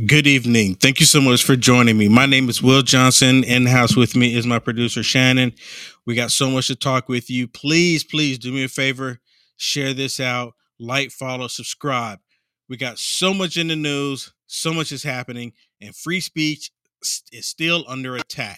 Good evening. Thank you so much for joining me. My name is Will Johnson. In house with me is my producer, Shannon. We got so much to talk with you. Please do me a favor. Share this out. Like, follow, subscribe. We got so much in the news. So much is happening. And free speech is still under attack.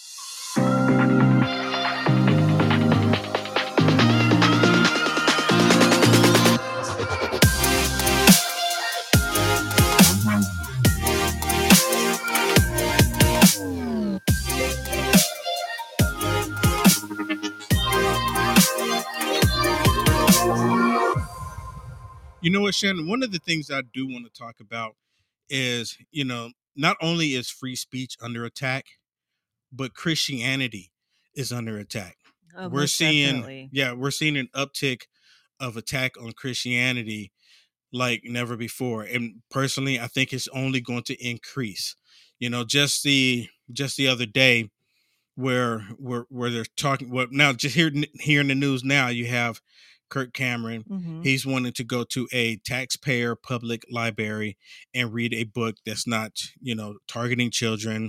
You know what, Shannon? One of the things I do want to talk about is, not only is free speech under attack, but Christianity is under attack. Oh, We're most seeing, definitely. we're seeing an uptick of attack on Christianity like never before. And personally, I think it's only going to increase. Just the other day where they're talking. Well, now just here in the news now, you have Kirk Cameron. Mm-hmm. He's wanting to go to a taxpayer public library and read a book that's not, targeting children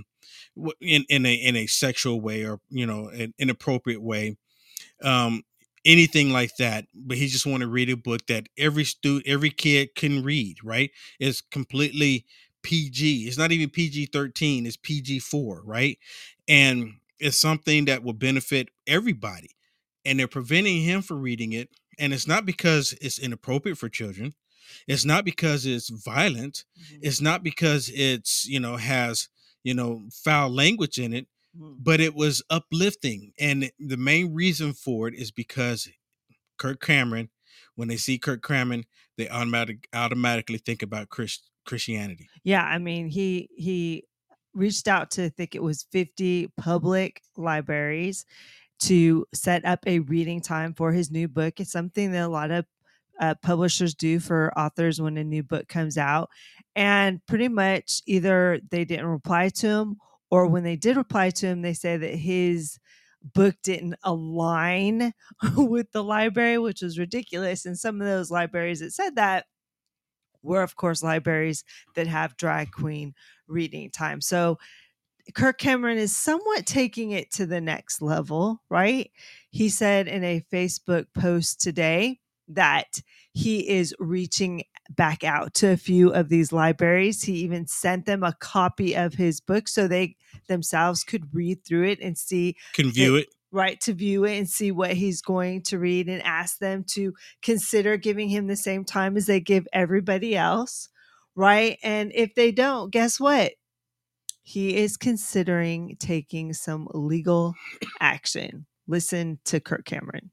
in a sexual way or an inappropriate way, um, anything like that. But he just want to read a book that every kid can read. Right? It's completely PG. It's not even PG-13. It's PG-4. Right? And it's something that will benefit everybody. And they're preventing him from reading it. And it's not because it's inappropriate for children. It's not because it's violent. Mm-hmm. It's not because it's, has, foul language in it, Mm-hmm. but it was uplifting. And the main reason for it is because Kirk Cameron, when they see Kirk Cameron, they automatically think about Christianity. Yeah, I mean, he reached out to, I think it was 50 public libraries to set up a reading time for his new book. It's something that a lot of publishers do for authors when a new book comes out. And pretty much either they didn't reply to him, or when they did reply to him, they say that his book didn't align with the library, which was ridiculous. And some of those libraries that said that were, of course, libraries that have drag queen reading time. So Kirk Cameron is somewhat taking it to the next level, right? He said in a Facebook post today that he is reaching back out to a few of these libraries. He even sent them a copy of his book so they themselves could read through it and see, Can view it. Right, to view it and see what he's going to read, and ask them to consider giving him the same time as they give everybody else, right? And if they don't, guess what? He is considering taking some legal action. Listen to Kirk Cameron.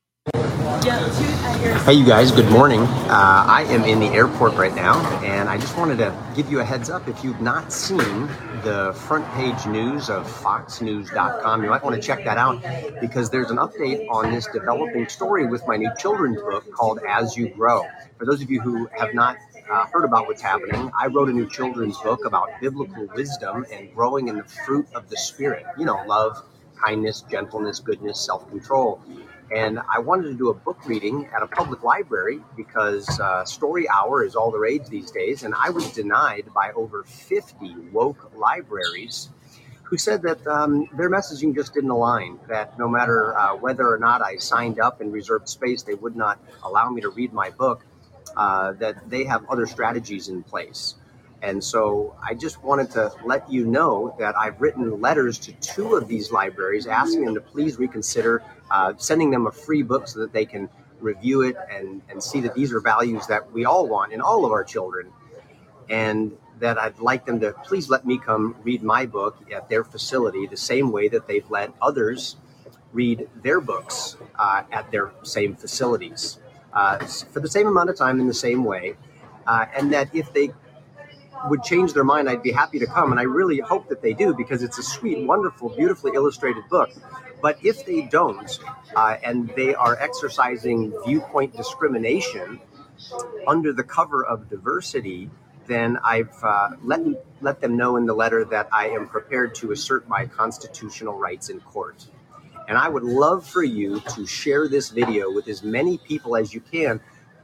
Hey, you guys, good morning. I am in the airport right now, and I just wanted to give you a heads up. If you've not seen the front page news of foxnews.com, you might want to check that out, because there's an update on this developing story with my new children's book called As You Grow. For those of you who have not heard about what's happening, I wrote a new children's book about biblical wisdom and growing in the fruit of the Spirit. Love, kindness, gentleness, goodness, self-control. And I wanted to do a book reading at a public library because Story Hour is all the rage these days. And I was denied by over 50 woke libraries who said that their messaging just didn't align, that no matter whether or not I signed up and reserved space, they would not allow me to read my book, that they have other strategies in place. And so I just wanted to let you know that I've written letters to 2 of these libraries asking them to please reconsider sending them a free book so that they can review it and see that these are values that we all want in all of our children. And that I'd like them to please let me come read my book at their facility the same way that they've let others read their books at their same facilities for the same amount of time in the same way. And that if they would change their mind, I'd be happy to come. And I really hope that they do, because it's a sweet, wonderful, beautifully illustrated book. But if they don't, and they are exercising viewpoint discrimination under the cover of diversity, then I've let them know in the letter that I am prepared to assert my constitutional rights in court. And I would love for you to share this video with as many people as you can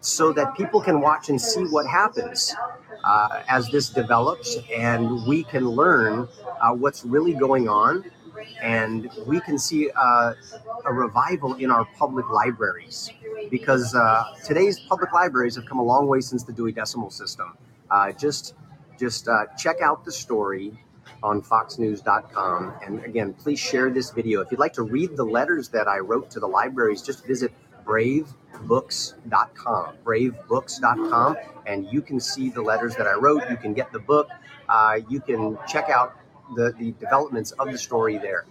so that people can watch and see what happens as this develops, and we can learn what's really going on, and we can see a revival in our public libraries, because today's public libraries have come a long way since the Dewey Decimal System. Just check out the story on foxnews.com. And again, please share this video. If you'd like to read the letters that I wrote to the libraries, just visit bravebooks.com, and you can see the letters that I wrote. You can get the book. You can check out the developments of the story there.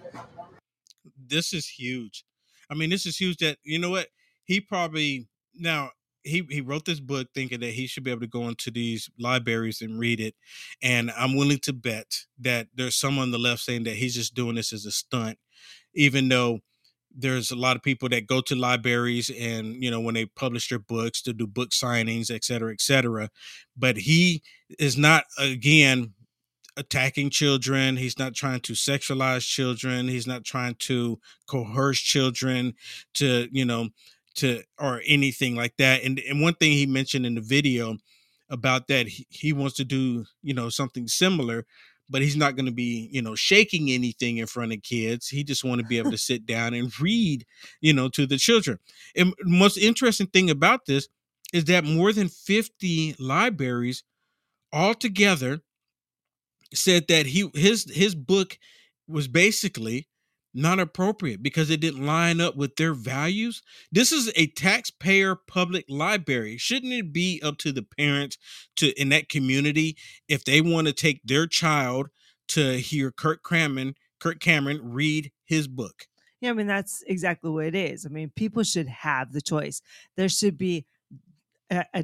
This is huge. I mean, this is huge that, you know what, he probably, now he wrote this book thinking that he should be able to go into these libraries and read it. And I'm willing to bet that there's some on the left saying that he's just doing this as a stunt, even though there's a lot of people that go to libraries and, you know, when they publish their books to do book signings, et cetera, et cetera. But he is not, again, attacking children. He's not trying to sexualize children. He's not trying to coerce children to, you know, or anything like that. And one thing he mentioned in the video about that, he wants to do, you know, something similar, but he's not going to be, you know, shaking anything in front of kids. He just want to be able to sit down and read, you know, to the children. And the most interesting thing about this is that more than 50 libraries altogether said that his book was basically not appropriate because it didn't line up with their values. This is a taxpayer public library. Shouldn't it be up to the parents to in that community if they want to take their child to hear Kirk Cameron read his book? Yeah, I mean, that's exactly what it is. I mean, people should have the choice. There should be a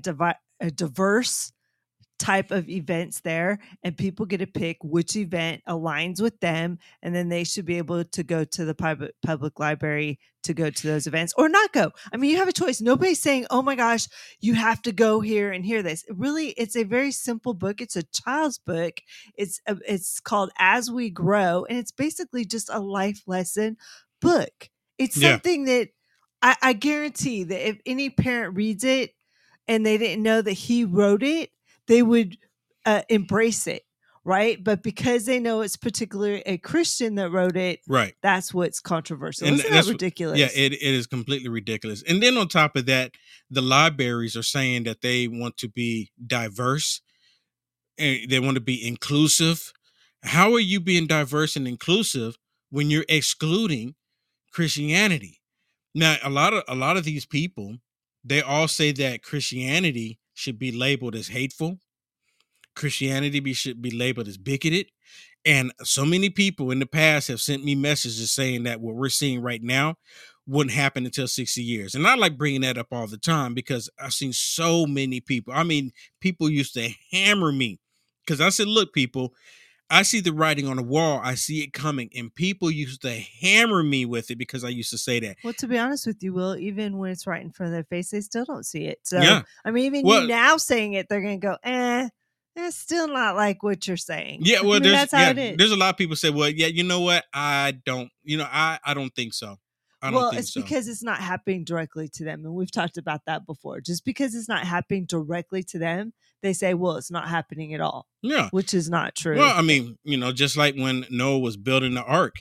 diverse type of events there, and people get to pick which event aligns with them, and then they should be able to go to the public library to go to those events or not go. I mean, you have a choice. Nobody's saying, oh my gosh, you have to go here and hear this. Really, it's a very simple book. It's a child's book. It's called As We Grow, and it's basically just a life lesson book. It's something that I guarantee that if any parent reads it and they didn't know that he wrote it, they would embrace it, right? But because they know it's particularly a Christian that wrote it, right, that's what's controversial. And isn't that ridiculous? Yeah, it is completely ridiculous. And then on top of that, the libraries are saying that they want to be diverse and they want to be inclusive. How are you being diverse and inclusive when you're excluding Christianity? Now, a lot of these people, they all say that Christianity should be labeled as hateful. Christianity should be labeled as bigoted. And so many people in the past have sent me messages saying that what we're seeing right now wouldn't happen until 60 years. And I like bringing that up all the time because I've seen so many people. I mean, people used to hammer me because I said, look, people, I see the writing on the wall. I see it coming. And people used to hammer me with it because I used to say that. Well, to be honest with you, Will, even when it's right in front of their face, they still don't see it. So, yeah. I mean, even you now saying it, they're going to go, it's still not like what you're saying. Yeah, well, I mean, that's how it is. There's a lot of people say, well, yeah, you know what? I don't think so. Because it's not happening directly to them. And we've talked about that before. Just because it's not happening directly to them, they say, well, it's not happening at all. Yeah. Which is not true. Well, I mean, just like when Noah was building the ark,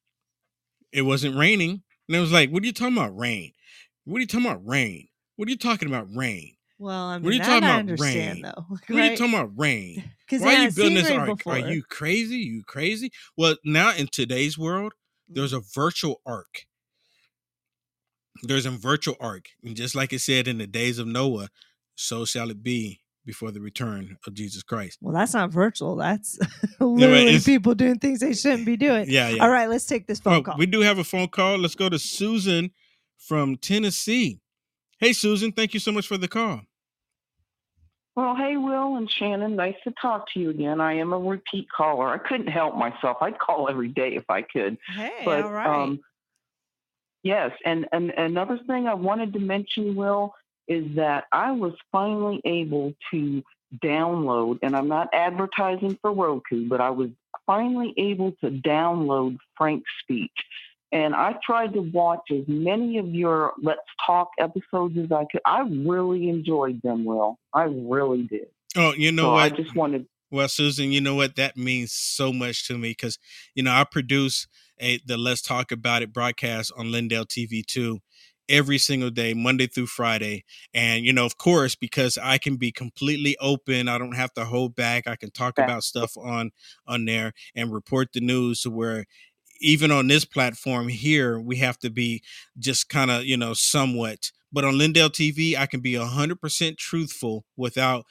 it wasn't raining. And it was like, what are you talking about, rain? What are you talking about, rain? What are you talking about, rain? Well, I mean, what are you talking I about, rain? Though. What are you talking about, rain? Why are you building this ark? Before. Are you crazy? You crazy? Well, now in today's world, there's a virtual ark. There's a virtual ark. And just like it said in the days of Noah, so shall it be before the return of Jesus Christ. Well, that's not virtual. That's literally people doing things they shouldn't be doing. Yeah. All right, let's take this phone call. We do have a phone call. Let's go to Susan from Tennessee. Hey, Susan, thank you so much for the call. Well, hey, Will and Shannon, nice to talk to you again. I am a repeat caller. I couldn't help myself. I'd call every day if I could. Hey, all right. Yes, and another thing I wanted to mention, Will, is that I was finally able to download, and I'm not advertising for Roku, but I was finally able to download Frank's speech. And I tried to watch as many of your Let's Talk episodes as I could. I really enjoyed them, Will. I really did. Oh, you know So I what? just wanted. Well, Susan, you know what? That means so much to me because, I produce the Let's Talk About It broadcast on Lindell TV too, every single day, Monday through Friday. And, of course, because I can be completely open, I don't have to hold back. I can talk about stuff on there and report the news to where even on this platform here, we have to be just kind of, somewhat. But on Lindell TV, I can be 100% truthful without,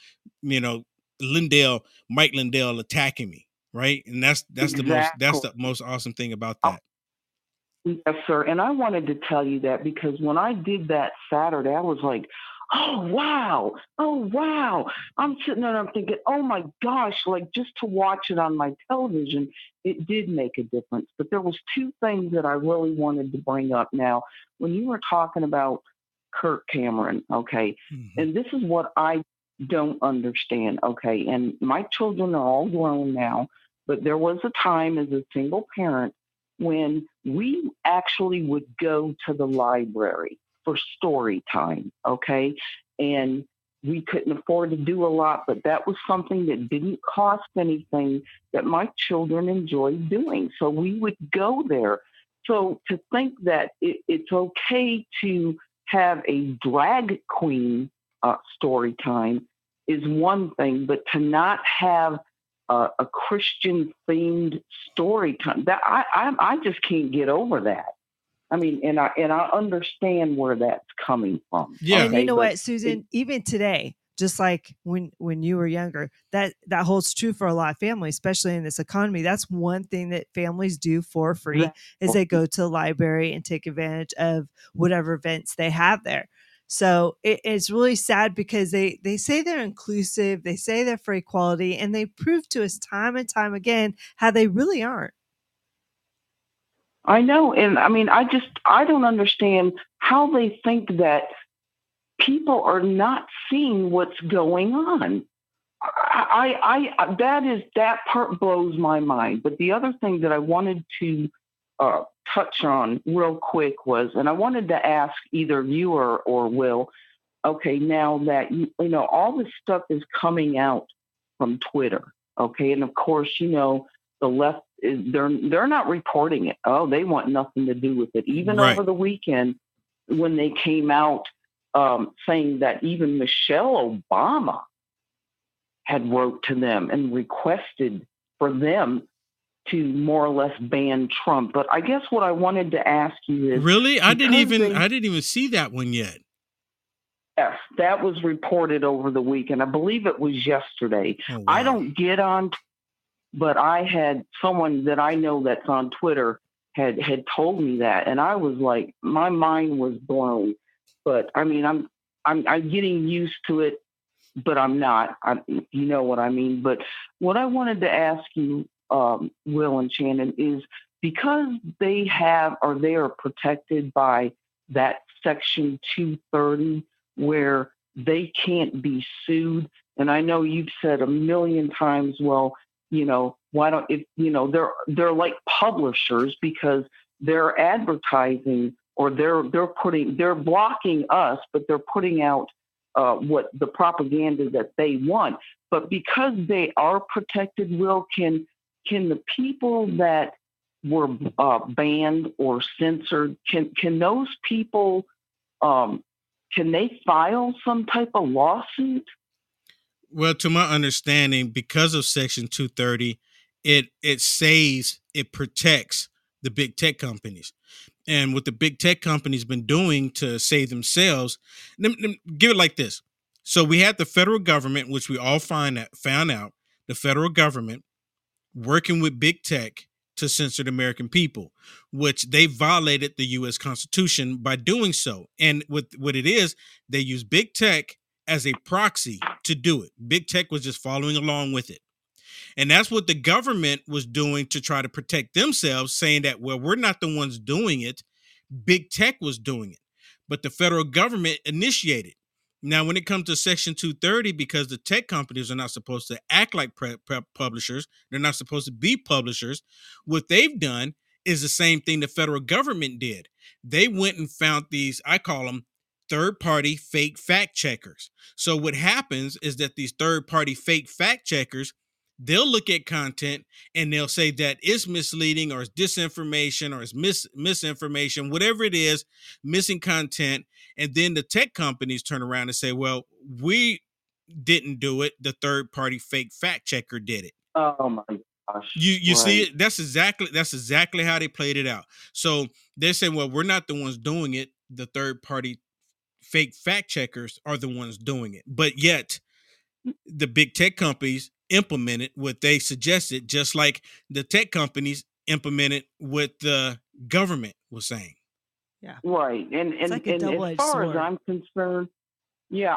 Mike Lindell attacking me, right? And that's the most awesome thing about that. Yes, sir. And I wanted to tell you that because when I did that Saturday, I was like, oh, wow. Oh, wow. I'm sitting there and I'm thinking, oh, my gosh, like just to watch it on my television, it did make a difference. But there was two things that I really wanted to bring up now. When you were talking about Kirk Cameron, okay, and this is what I don't understand, okay, and my children are all grown now, but there was a time as a single parent when we actually would go to the library for story time, okay? And we couldn't afford to do a lot, but that was something that didn't cost anything that my children enjoyed doing. So we would go there. So to think that it's okay to have a drag queen story time is one thing, but to not have a Christian themed story time, that I just can't get over that. I mean, and I understand where that's coming from. Yeah. And you know what, Susan, even today, just like when you were younger, that holds true for a lot of families, especially in this economy. That's one thing that families do for free is they go to the library and take advantage of whatever events they have there. So it's really sad because they say they're inclusive, they say they're for equality, and they prove to us time and time again how they really aren't. I know. And I mean, I don't understand how they think that people are not seeing what's going on. That part blows my mind. But the other thing that I wanted to touch on real quick was, and I wanted to ask either you or Will, okay, now that, all this stuff is coming out from Twitter, okay, and of course, the left, they're not reporting it. Oh, they want nothing to do with it. Even over the weekend when they came out saying that even Michelle Obama had wrote to them and requested for them to more or less ban Trump. But I guess what I wanted to ask you is, really, I didn't even see that one yet. Yes, that was reported over the weekend. I believe it was yesterday. Oh, wow. I don't get on, but I had someone that I know that's on Twitter had told me that, and I was like, my mind was blown. But I mean, I'm getting used to it, but I'm not. You know what I mean? But what I wanted to ask you, Will and Shannon, is because they are protected by that Section 230 where they can't be sued. And I know you've said a million times, well, why don't they're like publishers because they're advertising or they're blocking us, but they're putting out what the propaganda that they want. But because they are protected, Will, can the people that were banned or censored, can those people, can they file some type of lawsuit? Well, to my understanding, because of Section 230, it protects the big tech companies. And what the big tech companies been doing to save themselves, give it like this. So we had the federal government, which we all found out, the federal government working with big tech to censor the American people, which they violated the U.S. Constitution by doing so. And what it is, they use big tech as a proxy to do it. Big tech was just following along with it. And that's what the government was doing to try to protect themselves, saying that, well, we're not the ones doing it. Big tech was doing it. But the federal government initiated. Now, when it comes to Section 230, because the tech companies are not supposed to act like publishers, they're not supposed to be publishers. What they've done is the same thing the federal government did. They went and found these, I call them third-party fake fact checkers. So what happens is that these third-party fake fact checkers, they'll look at content and they'll say that it's misleading or it's disinformation or it's misinformation, whatever it is, missing content. And then the tech companies turn around and say, well, we didn't do it. The third-party fake fact checker did it. Oh my gosh. You see it? That's exactly how they played it out. So they're saying, well, we're not the ones doing it. The third-party fake fact checkers are the ones doing it. But yet the big tech companies implemented what they suggested, just like the tech companies implemented what the government was saying. Yeah. Right. And like a as double-edged far sword. as I'm concerned, yeah,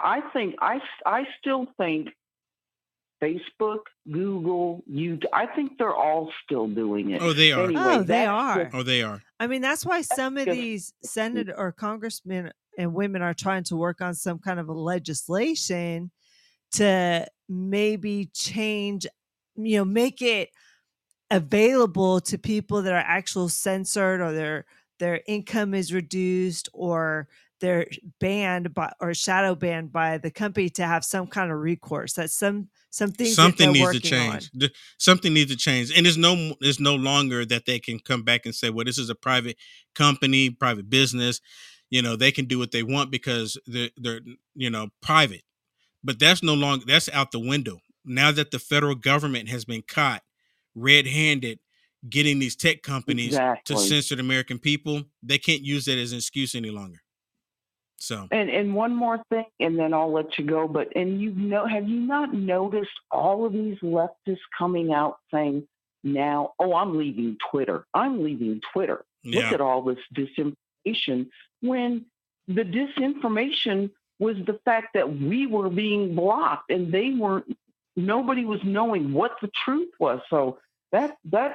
I still think Facebook, Google, YouTube, I think they're all still doing it. Oh, they are. Anyway, Oh, they that's are. just- Oh, they are. I mean, that's why some of just- these senator or congressmen and women are trying to work on some kind of a legislation to maybe change, make it available to people that are actually censored or their income is reduced or they're banned by or shadow banned by the company to have some kind of recourse. That's some things Something that they're needs to working on. change. Something needs to change. And it's no longer that they can come back and say, well, this is a private company, private business. They can do what they want because they're private. But that's no longer, that's out the window. Now that the federal government has been caught red-handed getting these tech companies Exactly. to censor the American people, they can't use that as an excuse any longer. So And one more thing, and then I'll let you go. But have you not noticed all of these leftists coming out saying now, "Oh, I'm leaving Twitter. I'm leaving Twitter." Yeah. Look at all this disinformation. When the disinformation was the fact that we were being blocked and they weren't. Nobody was knowing what the truth was. So that's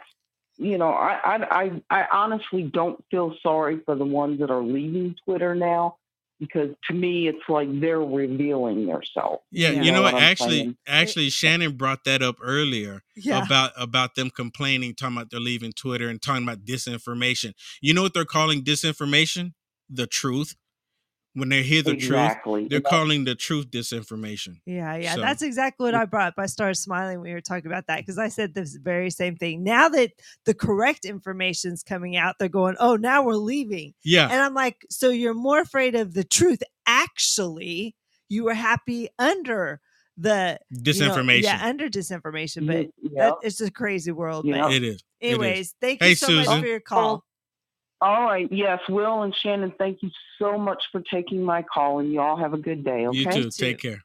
I honestly don't feel sorry for the ones that are leaving Twitter now. Because to me, it's like they're revealing themselves. Yeah, Yeah. you know what? I'm saying? Actually, Shannon brought that up earlier Yeah. about them complaining, talking about they're leaving Twitter and talking about disinformation. You know what they're calling disinformation? The truth. When they hear the Exactly. truth, they're calling the truth disinformation. Yeah. So- That's exactly what I brought up. I started smiling when we were talking about that because I said this very same thing. Now that the correct information's coming out, they're going, oh, now we're leaving. Yeah, And I'm like, so you're more afraid of the truth. Actually, you were happy under the disinformation. under disinformation. But Yeah. it's a crazy world. Yeah. But It is. anyways, thank Hey, you so much Susan. for your call. All right. Yes, Will and Shannon, thank you so much for taking my call, and you all have a good day. Okay. You too. too. Take care.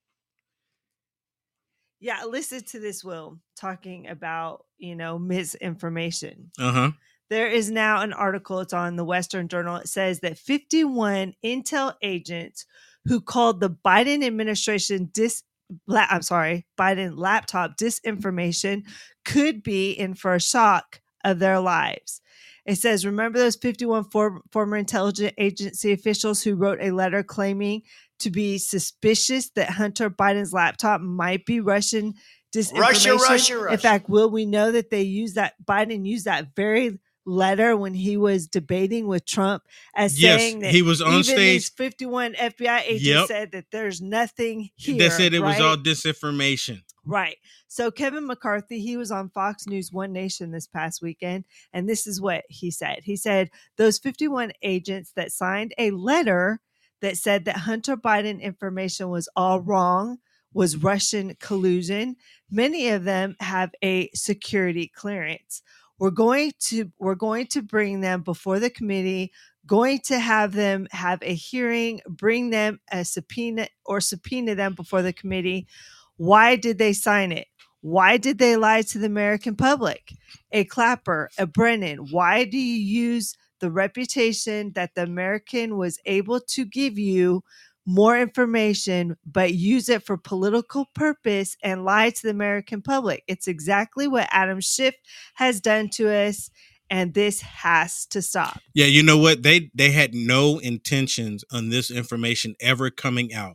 Yeah, listen to this, Will, talking about, misinformation. Uh-huh. There is now an article, it's on the Western Journal. It says that 51 Intel agents who called the Biden administration Biden laptop disinformation could be in for a shock of their lives. It says, remember those 51 former intelligence agency officials who wrote a letter claiming to be suspicious that Hunter Biden's laptop might be Russian disinformation? Russia. In fact, will we know that Biden used that very letter when he was debating with Trump as Yes, saying that he was on even stage. these 51 FBI agents Yep. said that there's nothing here. They said it was right? all disinformation. Right. So Kevin McCarthy, he was on Fox News One Nation this past weekend, and this is what he said. He said those 51 agents that signed a letter that said that Hunter Biden information was all wrong, was Russian collusion. Many of them have a security clearance. We're going to bring them before the committee, going to have them have a hearing, bring them a subpoena them before the committee. Why did they sign it? Why did they lie to the American public? A Clapper, a Brennan, why do you use the reputation that the American was able to give you more information, but use it for political purpose and lie to the American public? It's exactly what Adam Schiff has done to us, and this has to stop. Yeah, you know what? They had no intentions on this information ever coming out.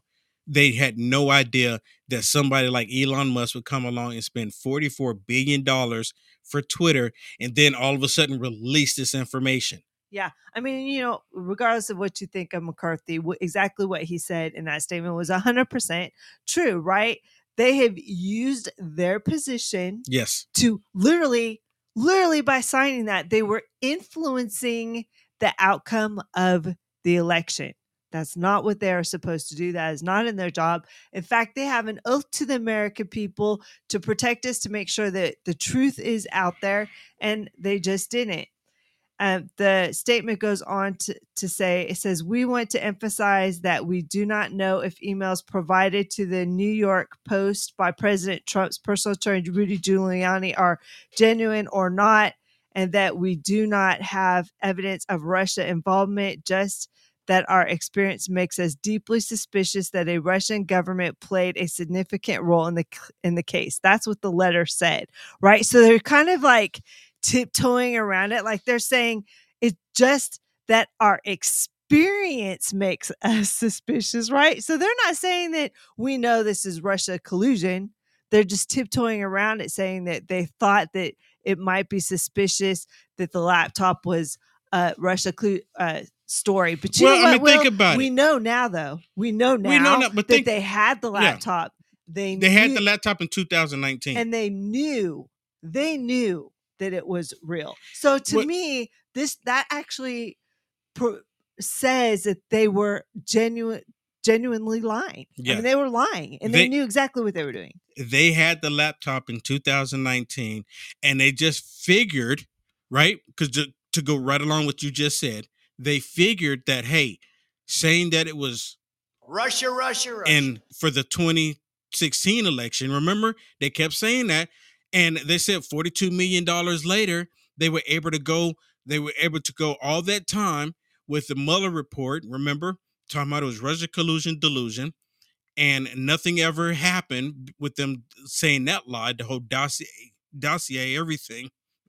they had no idea that somebody like Elon Musk would come along and spend $44 billion for Twitter and then all of a sudden release this information. Yeah. I mean, regardless of what you think of McCarthy, exactly what he said in that statement was 100% true, right? They have used their position Yes. to literally by signing that, they were influencing the outcome of the election. That's not what they are supposed to do. That is not in their job. In fact, they have an oath to the American people to protect us, to make sure that the truth is out there, and they just didn't. The statement goes on to say, it says, we want to emphasize that we do not know if emails provided to the New York Post by President Trump's personal attorney, Rudy Giuliani, are genuine or not, and that we do not have evidence of Russia involvement, just that our experience makes us deeply suspicious that a Russian government played a significant role in the case. That's what the letter said, right? So they're kind of like tiptoeing around it, like they're saying it's just that our experience makes us suspicious, right? So they're not saying that we know this is Russia collusion. They're just tiptoeing around it, saying that they thought that it might be suspicious that the laptop was Russia story. But you know what, Will? Think about we it. know now, though. We know now but that they had the laptop. Yeah. They had the laptop in 2019. And they knew that it was real. So to me, that actually says that they were genuinely lying. Yeah. I mean, they were lying, and they knew exactly what they were doing. They had the laptop in 2019, and they just figured, right? Because to go right along with what you just said, they figured that, hey, saying that it was Russia. And for the 2016 election, remember, they kept saying that. And they said $42 million later, they were able to go all that time with the Mueller report, remember, talking about it was Russia collusion, delusion, and nothing ever happened with them saying that lie, the whole dossier, everything.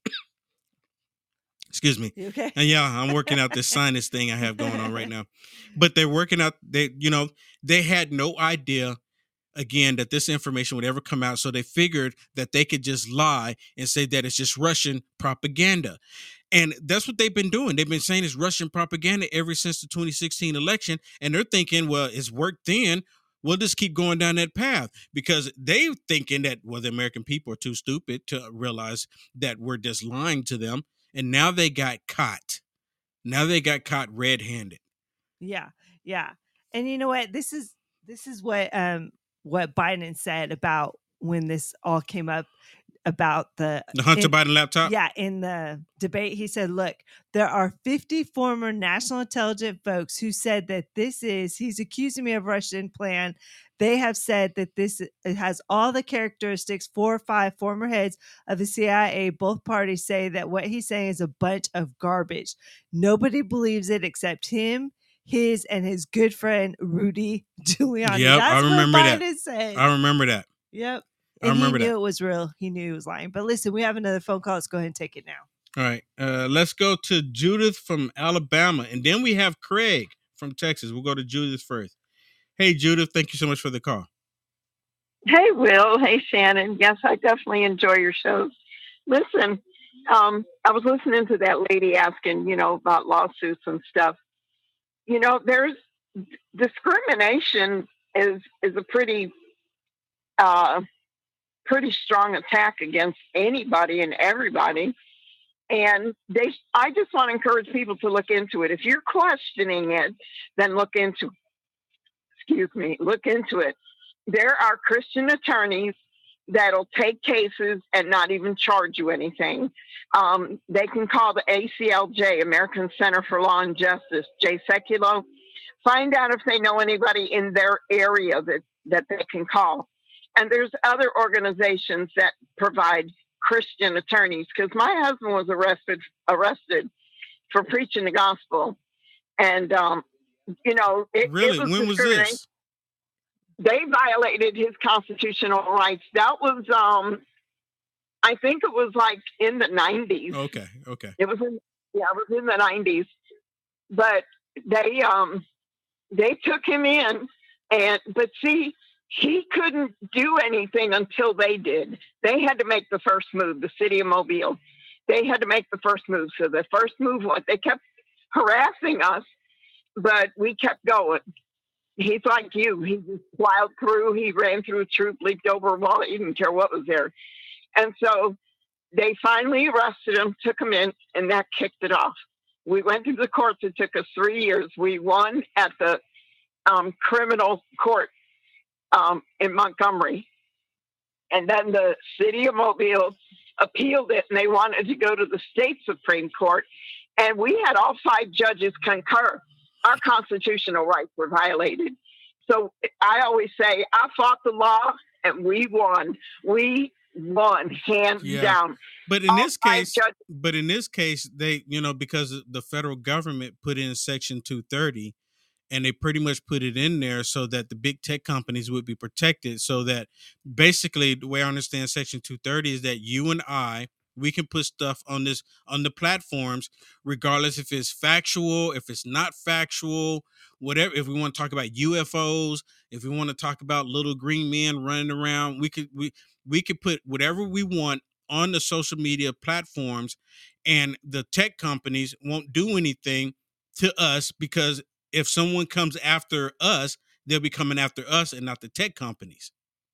Excuse me. You okay? And yeah, I'm working out this sinus thing I have going on right now. But they're working out, they had no idea, again, that this information would ever come out. So they figured that they could just lie and say that it's just Russian propaganda. And that's what they've been doing. They've been saying it's Russian propaganda ever since the 2016 election. And they're thinking, well, it's worked then. We'll just keep going down that path, because they're thinking that, well, the American people are too stupid to realize that we're just lying to them. And now they got caught. Now they got caught red-handed. Yeah. Yeah. And you know what? This is what Biden said about when this all came up about the Hunter Biden laptop. Yeah, in the debate, he said, look, there are 50 former national intelligence folks who said that he's accusing me of Russian plan. They have said that it has all the characteristics. 4 or 5 former heads of the CIA, both parties, say that what he's saying is a bunch of garbage. Nobody believes it except him, his, and his good friend Rudy Giuliani. Yep, That's I remember what that. Biden said. I remember that. Yep. And he knew it was real. He knew he was lying. But listen, we have another phone call. Let's go ahead and take it now. All right. Let's go to Judith from Alabama. And then we have Craig from Texas. We'll go to Judith first. Hey, Judith, thank you so much for the call. Hey, Will. Hey, Shannon. Yes, I definitely enjoy your shows. Listen, I was listening to that lady asking, about lawsuits and stuff. There's discrimination is a pretty strong attack against anybody and everybody. And I just want to encourage people to look into it. If you're questioning it, then look into it. There are Christian attorneys that'll take cases and not even charge you anything. They can call the ACLJ, American Center for Law and Justice, Jay Sekulow. Find out if they know anybody in their area that they can call. And there's other organizations that provide Christian attorneys, because my husband was arrested for preaching the gospel. And, really? When was this? They violated his constitutional rights. That was, I think it was like in the 90s. Okay. It was in the 90s. But they took him in But see, he couldn't do anything until they did. They had to make the first move, the city of Mobile. They had to make the first move. So the first move was they kept harassing us, but we kept going. He's like you. He just plowed through. He ran through a troop, leaped over a wall. He didn't care what was there. And so they finally arrested him, took him in, and that kicked it off. We went through the courts. It took us 3 years. We won at the criminal court in Montgomery. And then the city of Mobile appealed it, and they wanted to go to the state Supreme Court. And we had all 5 judges concur. Our constitutional rights were violated. So I always say, I fought the law, and we won. We won, hands down. But in this case, they, because the federal government put in Section 230, and they pretty much put it in there so that the big tech companies would be protected. So that basically, the way I understand Section 230 is that you and we can put stuff on the platforms, regardless if it's factual, if it's not factual, whatever. If we want to talk about UFOs, if we want to talk about little green men running around, we could put whatever we want on the social media platforms, and the tech companies won't do anything to us, because if someone comes after us, they'll be coming after us and not the tech companies.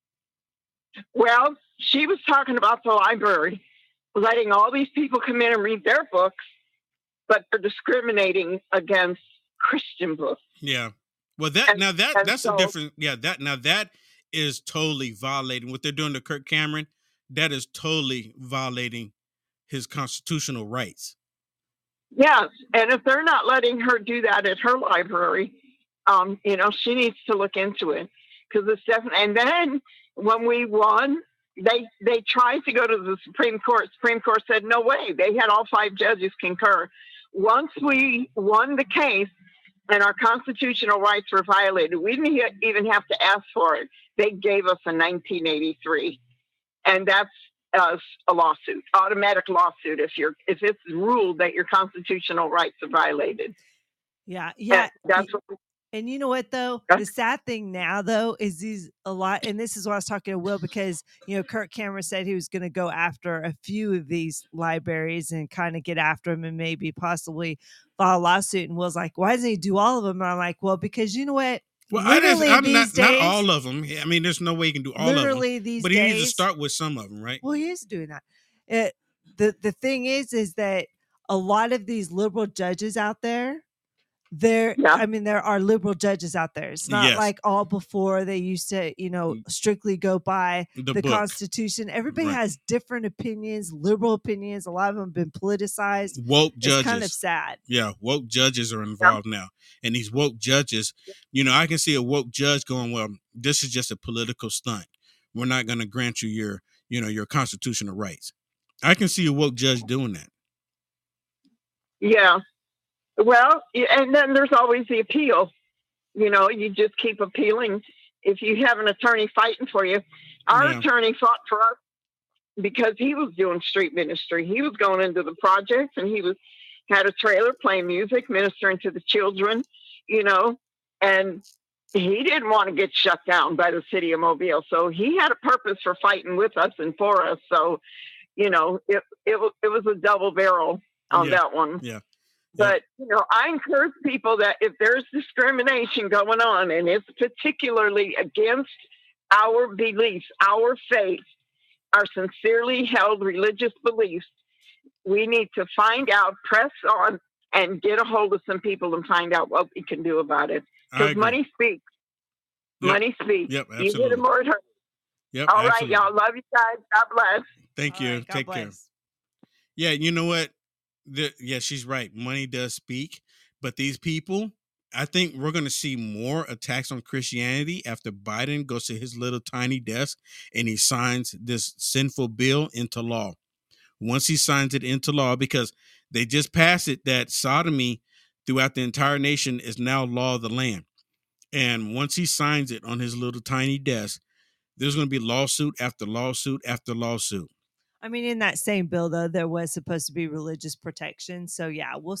Well, she was talking about the library, letting all these people come in and read their books, but they're discriminating against Christian books. Yeah. Well, that's a different. Yeah. That is totally violating what they're doing to Kirk Cameron. That is totally violating his constitutional rights. Yes, and if they're not letting her do that at her library, she needs to look into it, because it's definitely. And then when we won, they tried to go to the Supreme Court. Supreme Court said no way. They had all 5 judges concur. Once we won the case and our constitutional rights were violated, we didn't even have to ask for it. They gave us a 1983, and that's a lawsuit, automatic lawsuit, if it's ruled that your constitutional rights are violated. Yeah. That's what. And you know what, though? The sad thing now, though, is and this is what I was talking to Will, because, Kirk Cameron said he was going to go after a few of these libraries and kind of get after them and maybe possibly file a lawsuit. And Will's like, why doesn't he do all of them? And I'm like, well, because you know what? Well, not all of them. I mean, there's no way you can do all of them. These but days, he needs to start with some of them, right? Well, he is doing that. The thing is that a lot of these liberal judges out there, there are liberal judges out there. It's not like all before. They used to, strictly go by the Constitution. Everybody has different opinions, liberal opinions. A lot of them have been politicized. Woke judges. It's kind of sad. Yeah, woke judges are involved now. And these woke judges, I can see a woke judge going, well, this is just a political stunt. We're not going to grant you your constitutional rights. I can see a woke judge doing that. Yeah. Well, and then there's always the appeal. You just keep appealing. If you have an attorney fighting for you, our attorney fought for us because he was doing street ministry. He was going into the projects, and he had a trailer playing music, ministering to the children, and he didn't want to get shut down by the city of Mobile. So he had a purpose for fighting with us and for us. So, it was a double barrel on that one. Yeah. But, I encourage people that if there's discrimination going on, and it's particularly against our beliefs, our faith, our sincerely held religious beliefs, we need to find out, press on, and get a hold of some people and find out what we can do about it. Because money speaks. Yep. Money speaks. Yep, absolutely. You get a word heard. Yep, all absolutely. right, y'all. Love you guys. God bless. Thank you. Take care. Yeah, you know what? She's right. Money does speak. But these people, I think we're going to see more attacks on Christianity after Biden goes to his little tiny desk and he signs this sinful bill into law. Once he signs it into law, because they just passed it that sodomy throughout the entire nation is now law of the land. And once he signs it on his little tiny desk, there's going to be lawsuit after lawsuit after lawsuit. I mean, in that same bill, though, there was supposed to be religious protection. So, yeah, we'll see.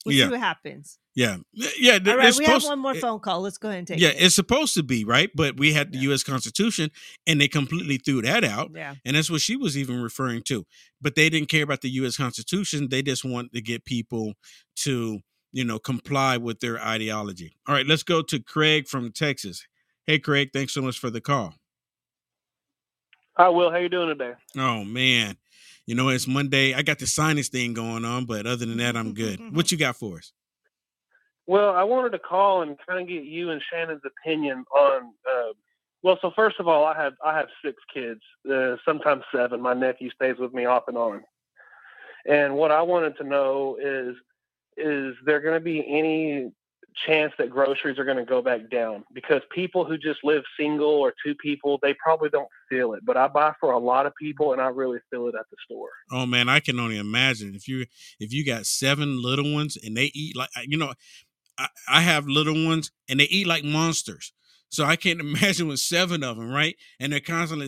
We'll see what happens. Yeah. All right, we have one more phone call. Let's go ahead and take it. It's supposed to be, right? But we had the U.S. Constitution, and they completely threw that out. Yeah. And that's what she was even referring to. But they didn't care about the U.S. Constitution. They just want to get people to, comply with their ideology. All right, let's go to Craig from Texas. Hey, Craig, thanks so much for the call. Hi, Will. How you doing today? Oh, man. It's Monday. I got the sinus thing going on, but other than that, I'm good. What you got for us? Well, I wanted to call and kind of get you and Shannon's opinion on. So first of all, I have 6 kids, sometimes 7. My nephew stays with me off and on. And what I wanted to know is there going to be any chance that groceries are going to go back down? Because people who just live single or 2 people, they probably don't feel it. But I buy for a lot of people, and I really feel it at the store. Oh man, I can only imagine if you got 7 little ones and they eat like I have little ones and they eat like monsters. So I can't imagine with 7 of them, right? And they're constantly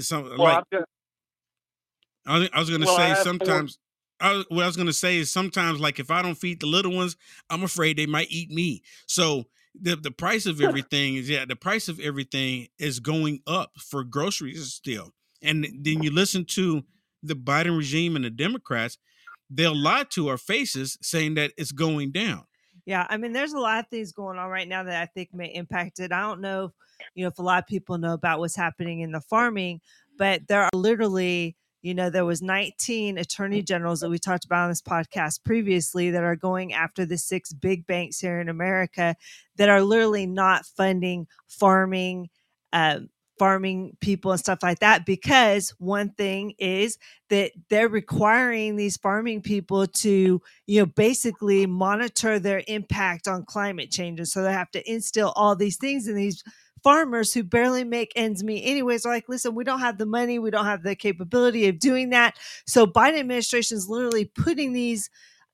I was going to say sometimes. What I was going to say is sometimes, like, if I don't feed the little ones, I'm afraid they might eat me. So the price of everything is going up for groceries still. And then you listen to the Biden regime and the Democrats, they'll lie to our faces saying that it's going down. Yeah, I mean, there's a lot of things going on right now that I think may impact it. I don't know, if a lot of people know about what's happening in the farming, but there are literally, there was 19 attorney generals that we talked about on this podcast previously that are going after the 6 big banks here in America that are literally not funding farming people and stuff like that, because one thing is that they're requiring these farming people to, basically monitor their impact on climate change. And so they have to instill all these things in these farmers who barely make ends meet anyways are like, listen, we don't have the money, we don't have the capability of doing that. So Biden administration is literally putting these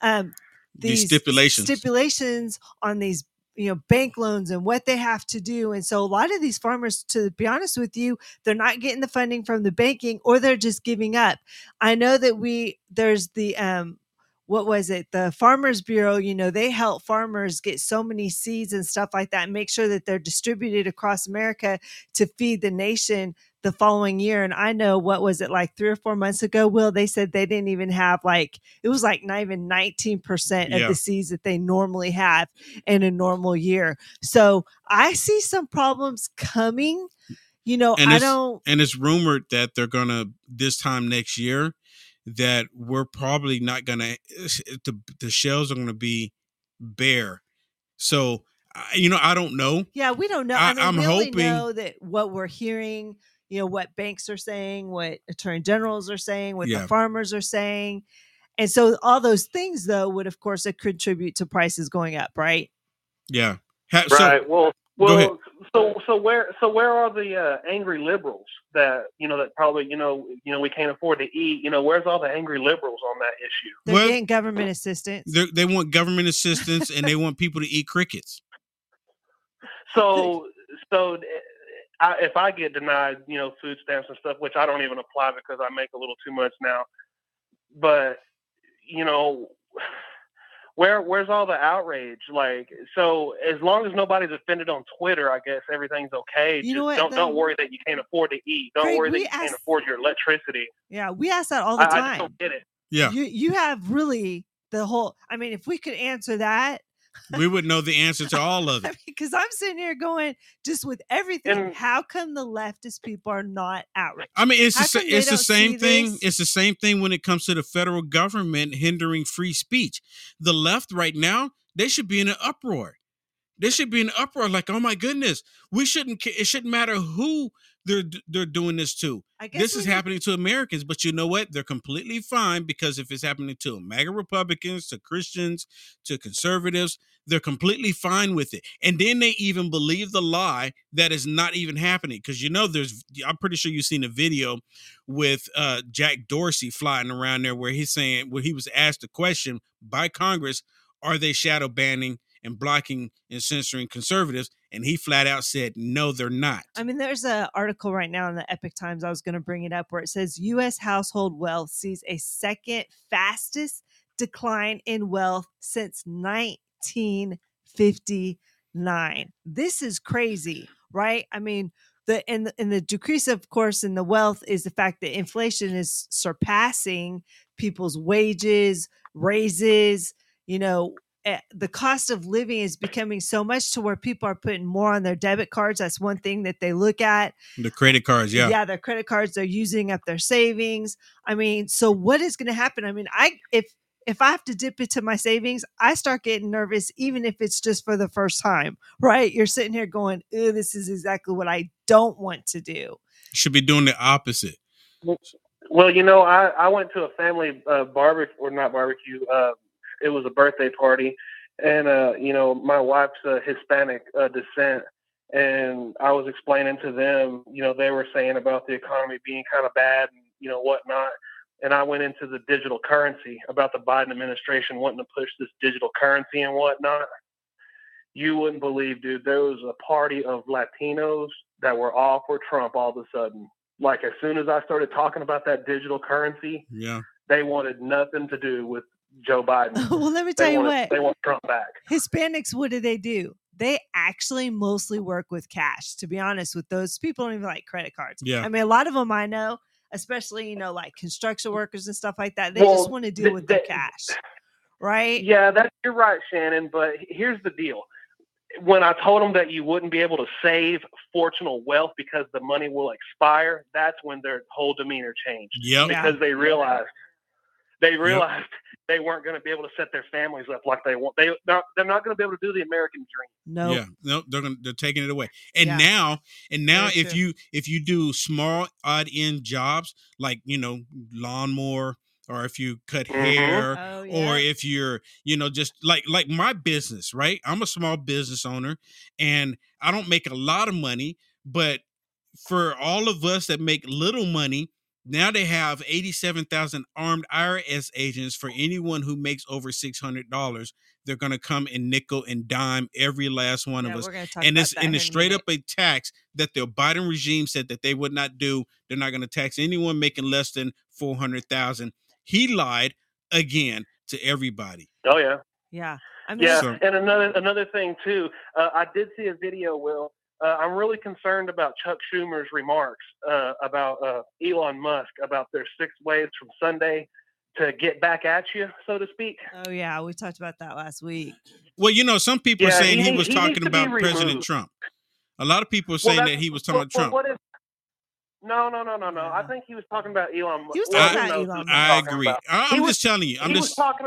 stipulations on these bank loans and what they have to do. And so a lot of these farmers, to be honest with you, they're not getting the funding from the banking, or they're just giving up. I know that there's the what was it? The Farmers Bureau, they help farmers get so many seeds and stuff like that and make sure that they're distributed across America to feed the nation the following year. And I know, what was it, like 3 or 4 months ago, Will, they said they didn't even have it was like not even 19% of the seeds that they normally have in a normal year. So I see some problems coming, and it's rumored that they're going to, this time next year, that we're probably not going to, the shelves are going to be bare. So, I don't know. Yeah, we don't know. I'm hoping know that what we're hearing, what banks are saying, what attorney generals are saying, what the farmers are saying. And so all those things, though, would, of course, contribute to prices going up, right? Yeah. Right. Well, so where are the angry liberals that that probably we can't afford to eat? Where's all the angry liberals on that issue? They're getting government assistance. They want government assistance, and they want people to eat crickets. So if I get denied, food stamps and stuff, which I don't even apply because I make a little too much now, but where's all the outrage? Like, so as long as nobody's offended on Twitter, I guess everything's okay. Don't worry that you can't afford to eat. Don't worry that you can't afford your electricity. Yeah, we ask that all the time. I just don't get it. Yeah, you have really the whole. I mean, if we could answer that, we would know the answer to all of it. Because I'm sitting here going, just with everything, how come the leftist people are not outraged? I mean, it's the same thing. It's the same thing when it comes to the federal government hindering free speech. The left right now, they should be in an uproar. They should be in an uproar, like, oh my goodness, it shouldn't matter who they're doing this to. This is happening to Americans, but you know what? They're completely fine, because if it's happening to MAGA Republicans, to Christians, to conservatives, they're completely fine with it. And then they even believe the lie that is not even happening. Because I'm pretty sure you've seen a video with Jack Dorsey flying around there where he was asked a question by Congress, are they shadow banning and blocking and censoring conservatives? And he flat out said, no, they're not. I mean, there's an article right now in the Epic Times, I was going to bring it up, where it says U.S. household wealth sees a second fastest decline in wealth since 1959. This is crazy, right? I mean, the decrease, of course, in the wealth is the fact that inflation is surpassing people's wages, raises, the cost of living is becoming so much to where people are putting more on their debit cards. That's one thing that they look at. The credit cards, yeah. Yeah, their credit cards, they're using up their savings. I mean, so what is going to happen? I mean, if I have to dip into my savings, I start getting nervous, even if it's just for the first time, right? You're sitting here going, this is exactly what I don't want to do. Should be doing the opposite. Well, I went to a family barbecue, or not barbecue. It was a birthday party, and my wife's Hispanic descent, and I was explaining to them, they were saying about the economy being kind of bad and whatnot, and I went into the digital currency, about the Biden administration wanting to push this digital currency and whatnot. You wouldn't believe, dude, there was a party of Latinos that were all for Trump all of a sudden. Like, as soon as I started talking about that digital currency, they wanted nothing to do with Joe Biden. Well, let me tell you what. They want Trump back. Hispanics, what do? They actually mostly work with cash. To be honest, with those people, don't even like credit cards. Yeah. I mean, a lot of them I know, especially, like construction workers and stuff like that. They just want to deal with their cash, right? Yeah, you're right, Shannon. But here's the deal. When I told them that you wouldn't be able to save fortunal wealth because the money will expire, that's when their whole demeanor changed. Yep. Because they realized they weren't going to be able to set their families up like they want. They're not going to be able to do the American dream. No. Yeah. No, they're taking it away. And now if you do small odd end jobs like, lawnmower, or if you cut hair, or if you're, just like my business, right? I'm a small business owner and I don't make a lot of money, but for all of us that make little money, now they have 87,000 armed IRS agents for anyone who makes over $600. They're going to come and nickel and dime every last one of us. And it's straight up a tax that the Biden regime said that they would not do. They're not going to tax anyone making less than $400,000. He lied again to everybody. Oh, yeah. Yeah. And another thing, too, I did see a video, Will. I'm really concerned about Chuck Schumer's remarks about Elon Musk, about their 6 ways from Sunday to get back at you, so to speak. Oh, yeah. We talked about that last week. Well, some people are saying he was talking about President Trump. A lot of people are saying that he was talking about Trump. No. I think he was talking about Elon Musk. He was talking about Elon Musk. I agree. I'm just telling you. He was talking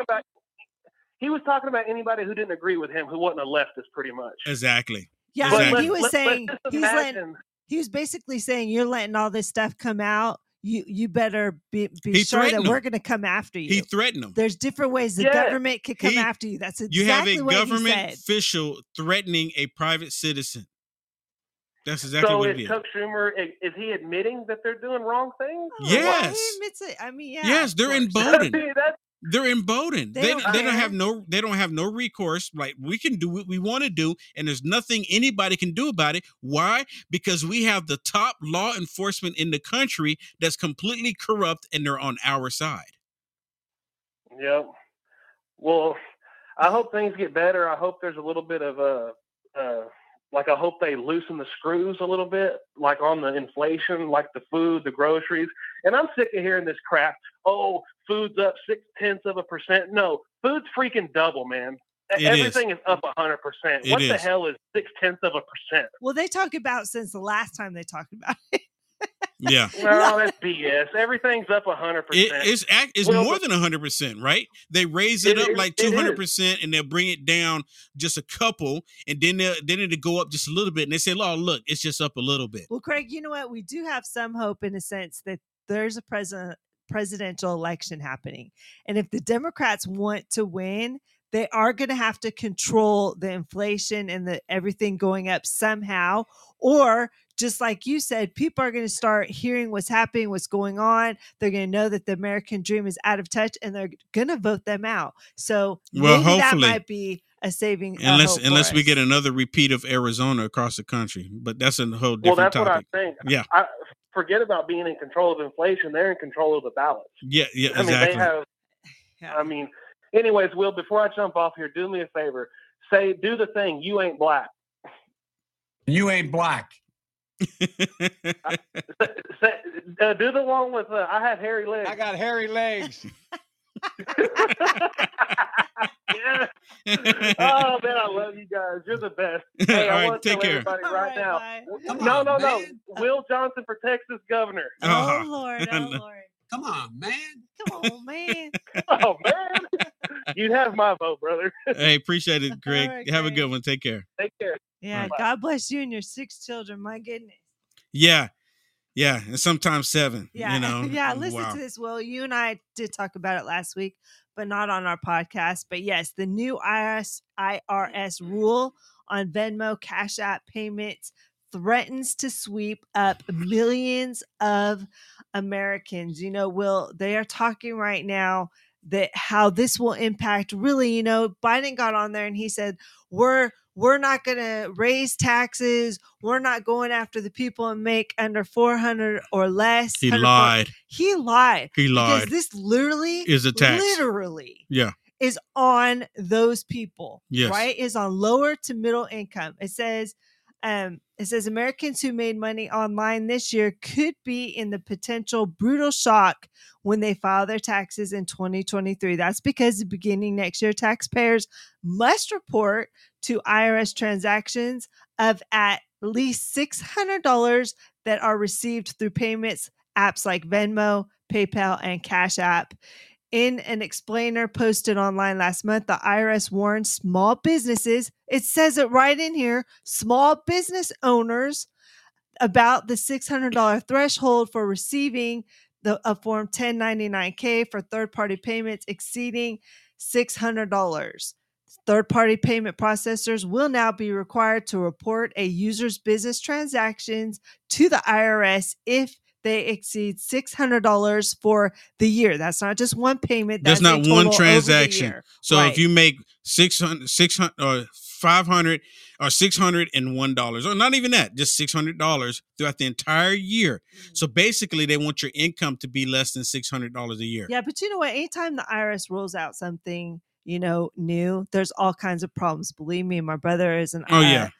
about anybody who didn't agree with him, who wasn't a leftist, pretty much. Exactly. Yeah, exactly. He was saying he was basically saying you're letting all this stuff come out. You better be sure that we're going to come after you. He threatened them. There's different ways the government could come after you. That's exactly what he said. You have a government official threatening a private citizen. That's exactly what it is. So Chuck Schumer, is he admitting that they're doing wrrong things? Yes. Well, he admits it. I mean, yeah. Yes, they're emboldened. They're emboldened. They don't have no recourse. Like, we can do what we want to do, and there's nothing anybody can do about it. Why? Because we have the top law enforcement in the country that's completely corrupt, and they're on our side. Yep. Well, I hope things get better. I hope there's a little bit of I hope they loosen the screws a little bit, like on the inflation, like the food, the groceries. And I'm sick of hearing this crap. Oh, food's up 0.6%. No, food's freaking double, man. Everything is up 100%. What the hell is 0.6%? Well, they talk about since the last time they talked about it. Yeah. No, that's BS. Everything's up 100%. It's more than 100%, right? They raise it up like 200%, and they'll bring it down just a couple, and then it'll go up just a little bit, and they say, "Oh, look, it's just up a little bit." Well, Craig, you know what? We do have some hope in a sense that there's a presidential election happening, and if the Democrats want to win, they are going to have to control the inflation and everything going up somehow, or just like you said, people are going to start hearing what's happening, what's going on. They're going to know that the American dream is out of touch, and they're going to vote them out. So maybe that might be a saving. Unless we get another repeat of Arizona across the country, but that's a whole different topic. Well, that's what I think. Yeah. Forget about being in control of inflation. They're in control of the ballots. Yeah, exactly. I mean, they have. Anyways, Will, before I jump off here, do me a favor. Say, do the thing. You ain't black. You ain't black. Do the one with I had hairy legs. I got hairy legs. Yeah. Oh man, I love you guys. You're the best. Hey, I want to tell everybody right now. No. Will Johnson for Texas governor. Oh Lord. Come on, man. Come on, man. Oh man. You'd have my vote, brother. Hey, appreciate it, Greg. All right, Have a Greg. good one. Take care. Take care. Yeah, Bye. God bless you and your 6 children. My goodness. Yeah, and sometimes 7. Yeah, You know. yeah. Listen Wow. to this. Well, you and I did talk about it last week, but not on our podcast. But yes, the new IRS rule on Venmo Cash App payments threatens to sweep up millions of Americans. You know, Will, they are talking right now that how this will impact really, you know, Biden got on there and he said, we're not going to raise taxes. We're not going after the people and make under 400 or less. He lied. He lied. He lied. Because this literally Is a tax. Literally. Yeah. Is on those people. Yes. Right? Is on lower to middle income. It says Americans who made money online this year could be in the potential brutal shock when they file their taxes in 2023. That's because beginning next year, taxpayers must report to IRS transactions of at least $600 that are received through payments apps like Venmo, PayPal, and Cash App. In an explainer posted online last month, the IRS warned small businesses, it says it right in here, small business owners about the $600 threshold for receiving a Form 1099-K for third-party payments exceeding $600. Third-party payment processors will now be required to report a user's business transactions to the IRS if they exceed $600 for the year. That's not just one payment. That's not one transaction. So right. if you make 600 or 500 or $601, or not even that, just $600 throughout the entire year. So basically, they want your income to be less than $600 a year. Yeah, but you know what? Anytime the IRS rolls out something, you know, new, there's all kinds of problems. Believe me, my brother is an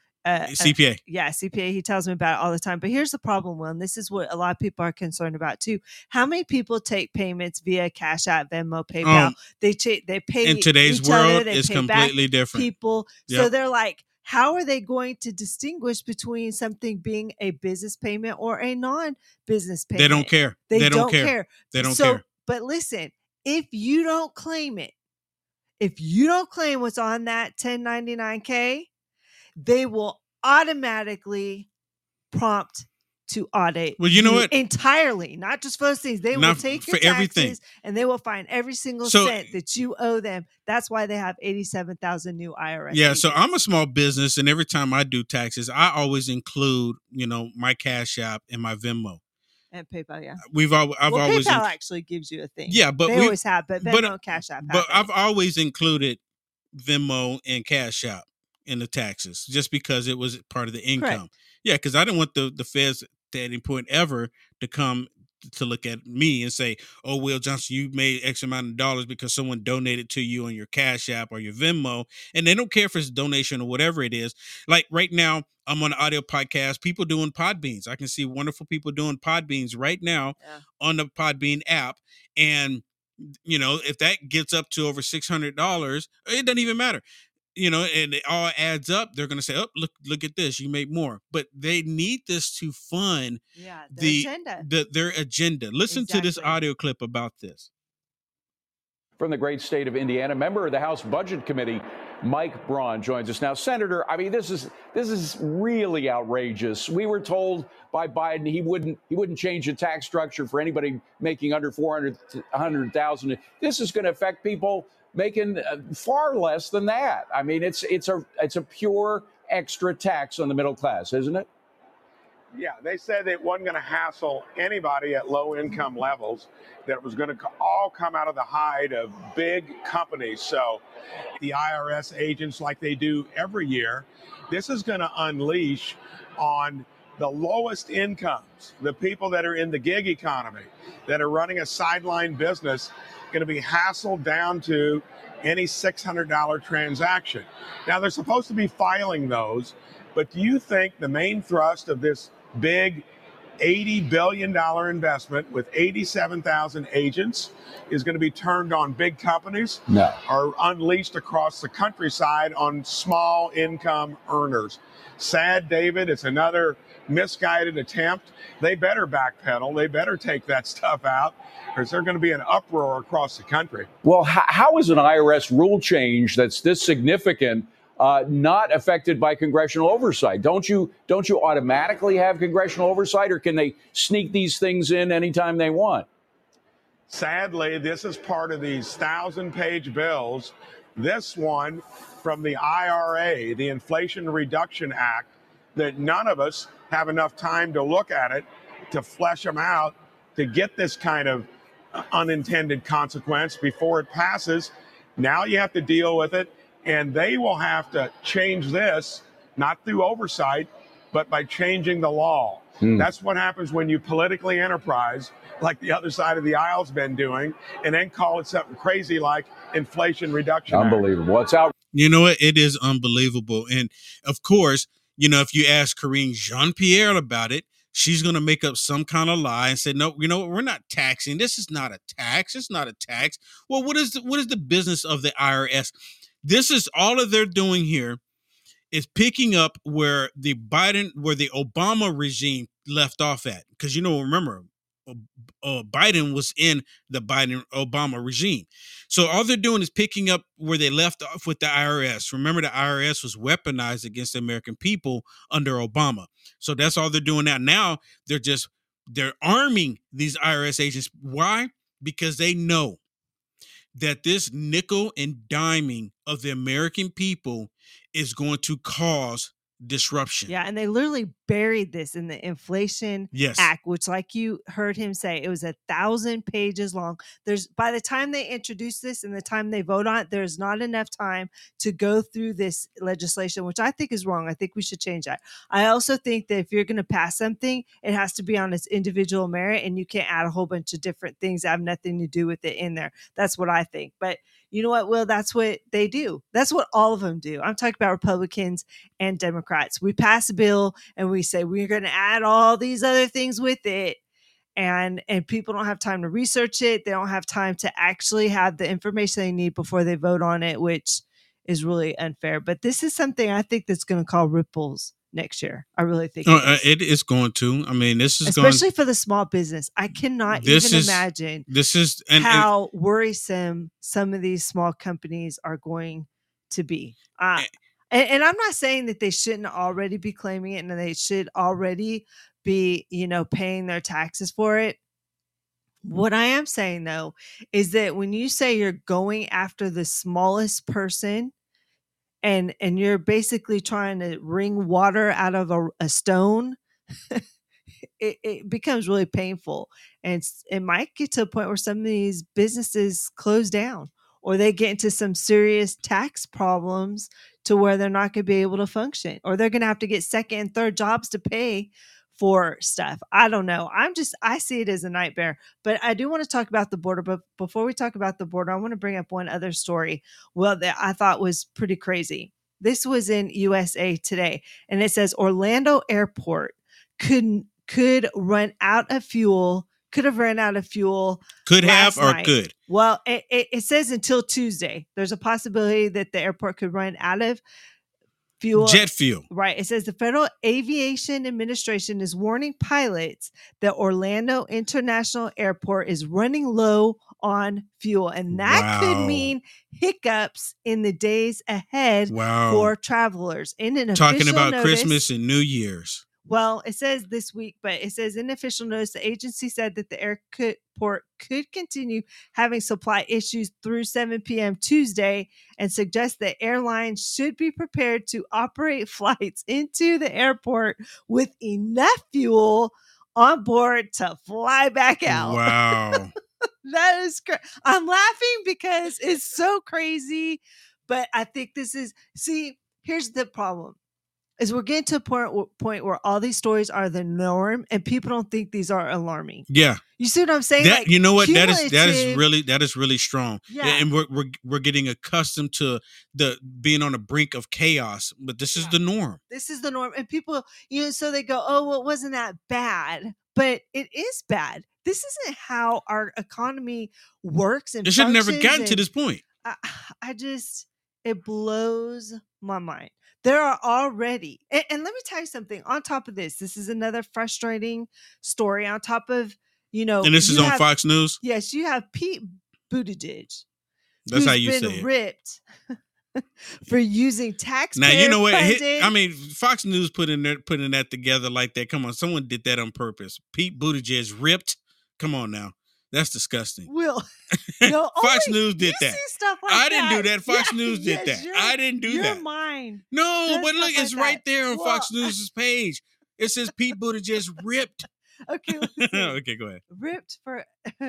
CPA. CPA. He tells me about it all the time. But here's the problem, Will, and this is what a lot of people are concerned about too. How many people take payments via Cash App, Venmo, PayPal? They pay in today's each world other, is completely different. People, Yep. So they're like, how are they going to distinguish between something being a business payment or a non-business payment? They don't care. They don't care. They don't care. But listen, if you don't claim it, if you don't claim what's on that 1099-K, they will automatically prompt to audit. Well, you know what? Entirely, not just for those things. They will take your taxes everything. And they will find every single cent that you owe them. That's why they have 87,000 new IRS. Yeah, agents. so I'm a small business, and every time I do taxes, I always include, you know, my Cash App and my Venmo. And PayPal, yeah. I've always PayPal actually gives you a thing. Yeah, but they always have, but Venmo and Cash App. But I've always included Venmo and Cash App in the taxes just because it was part of the income. Correct. Yeah, because I didn't want the feds at any point ever to come to look at me and say, oh, Will Johnson, you made X amount of dollars because someone donated to you on your Cash App or your Venmo. And they don't care if it's a donation or whatever it is. Like right now, I'm on an audio podcast, people doing Podbeans. I can see wonderful people doing Podbeans right now on the Podbean app. And, you know, if that gets up to over $600, it doesn't even matter. You know, and it all adds up. They're going to say, "Oh, look at this! You make more." But they need this to fund their agenda. Listen to this audio clip about this. From the great state of Indiana, member of the House Budget Committee, Mike Braun joins us now. Senator, I mean, this is really outrageous. We were told by Biden he wouldn't change the tax structure for anybody making under $100,000. This is going to affect people making far less than that. I mean, it's a pure extra tax on the middle class, isn't it? Yeah, they said it wasn't going to hassle anybody at low income levels, that it was going to all come out of the hide of big companies. So the IRS agents, like they do every year, this is going to unleash on the lowest incomes, the people that are in the gig economy, that are running a sideline business, going to be hassled down to any $600 transaction. Now, they're supposed to be filing those, but do you think the main thrust of this big $80 billion investment with 87,000 agents is going to be turned on big companies? No. Or unleashed across the countryside on small income earners? Sad, David, it's another misguided attempt. They better backpedal. They better take that stuff out, or there's going to be an uproar across the country. Well, how is an IRS rule change that's this significant not affected by congressional oversight? Don't you automatically have congressional oversight, or can they sneak these things in anytime they want? Sadly, this is part of these 1,000-page bills. This one from the IRA, the Inflation Reduction Act, that none of us have enough time to look at it, to flesh them out, to get this kind of unintended consequence before it passes. Now you have to deal with it, and they will have to change this, not through oversight, but by changing the law. That's what happens when you politically enterprise, like the other side of the aisle's been doing, and then call it something crazy like Inflation Reduction Act. Unbelievable. It's out. You know what? It is unbelievable. And of course, you know, if you ask Karine Jean-Pierre about it, she's going to make up some kind of lie and say, no, you know what? We're not taxing. This is not a tax. It's not a tax. Well, what is the business of the IRS? This is all that they're doing here is picking up where the Obama regime left off at. Because, you know, remember, Biden was in the Biden-Obama regime. So all they're doing is picking up where they left off with the IRS. Remember, the IRS was weaponized against the American people under Obama. So that's all they're doing now. Now they're arming these IRS agents. Why? Because they know that this nickel and diming of the American people is going to cause disruption. Yeah, and they literally buried this in the Inflation Act, which, like you heard him say, it was 1,000 pages long. By the time they introduce this and the time they vote on it, there's not enough time to go through this legislation, which I think is wrong. I think we should change that. I also think that if you're going to pass something, it has to be on its individual merit, and you can't add a whole bunch of different things that have nothing to do with it in there. That's what I think. But you know what, Will? That's what they do. That's what all of them do. I'm talking about Republicans and Democrats. We pass a bill and we say we're going to add all these other things with it. And people don't have time to research it. They don't have time to actually have the information they need before they vote on it, which is really unfair. But this is something I think that's going to cause ripples next year. I really think it is going to. I mean, this is especially for the small business. I cannot even imagine how worrisome some of these small companies are going to be. And I'm not saying that they shouldn't already be claiming it and they should already be, paying their taxes for it. What I am saying, though, is that when you say you're going after the smallest person, and you're basically trying to wring water out of a stone, it becomes really painful. And it might get to a point where some of these businesses close down, or they get into some serious tax problems to where they're not going to be able to function, or they're going to have to get second and third jobs to pay for stuff. I don't know. I see it as a nightmare. But I do want to talk about the border. But before we talk about the border, I want to bring up one other story, that I thought was pretty crazy. This was in USA Today, and it says Orlando Airport could run out of fuel. Could have run out of fuel. Could have or night. Could. Well, it says until Tuesday. There's a possibility that the airport could run out of fuel. Jet fuel. Right. It says the Federal Aviation Administration is warning pilots that Orlando International Airport is running low on fuel. And that could mean hiccups in the days ahead for travelers. In an talking about notice, Christmas and New Year's. Well, it says this week, but it says in official notice, the agency said that the airport could continue having supply issues through 7 p.m. Tuesday and suggests that airlines should be prepared to operate flights into the airport with enough fuel on board to fly back out. Wow. That is crazy. I'm laughing because it's so crazy, but I think here's the problem. is we're getting to a point where all these stories are the norm and people don't think these are alarming. Yeah. You see what I'm saying? That, like, you know what? That is cumulative- really strong. Yeah. And we're getting accustomed to the being on the brink of chaos, but this is the norm. This is the norm. And people, so they go, oh, well, it wasn't that bad. But it is bad. This isn't how our economy works and it should have never gotten functions, to this point. It blows my mind. There are already, and let me tell you something, on top of this is another frustrating story on top of, and this is on Fox News? Yes, you have Pete Buttigieg. That's how you say it. Who's been ripped for using taxpayer now, you know what? funded. Fox News putting that together like that. Come on, someone did that on purpose. Pete Buttigieg ripped. Come on now. That's disgusting. Will, no, Fox News did that. See stuff like I didn't do that. Fox News did that. I didn't do that. Your mind. No, but look, it's right there on Well, Fox News' page. It says Pete Buttigieg ripped. Okay, okay, go ahead. Ripped for now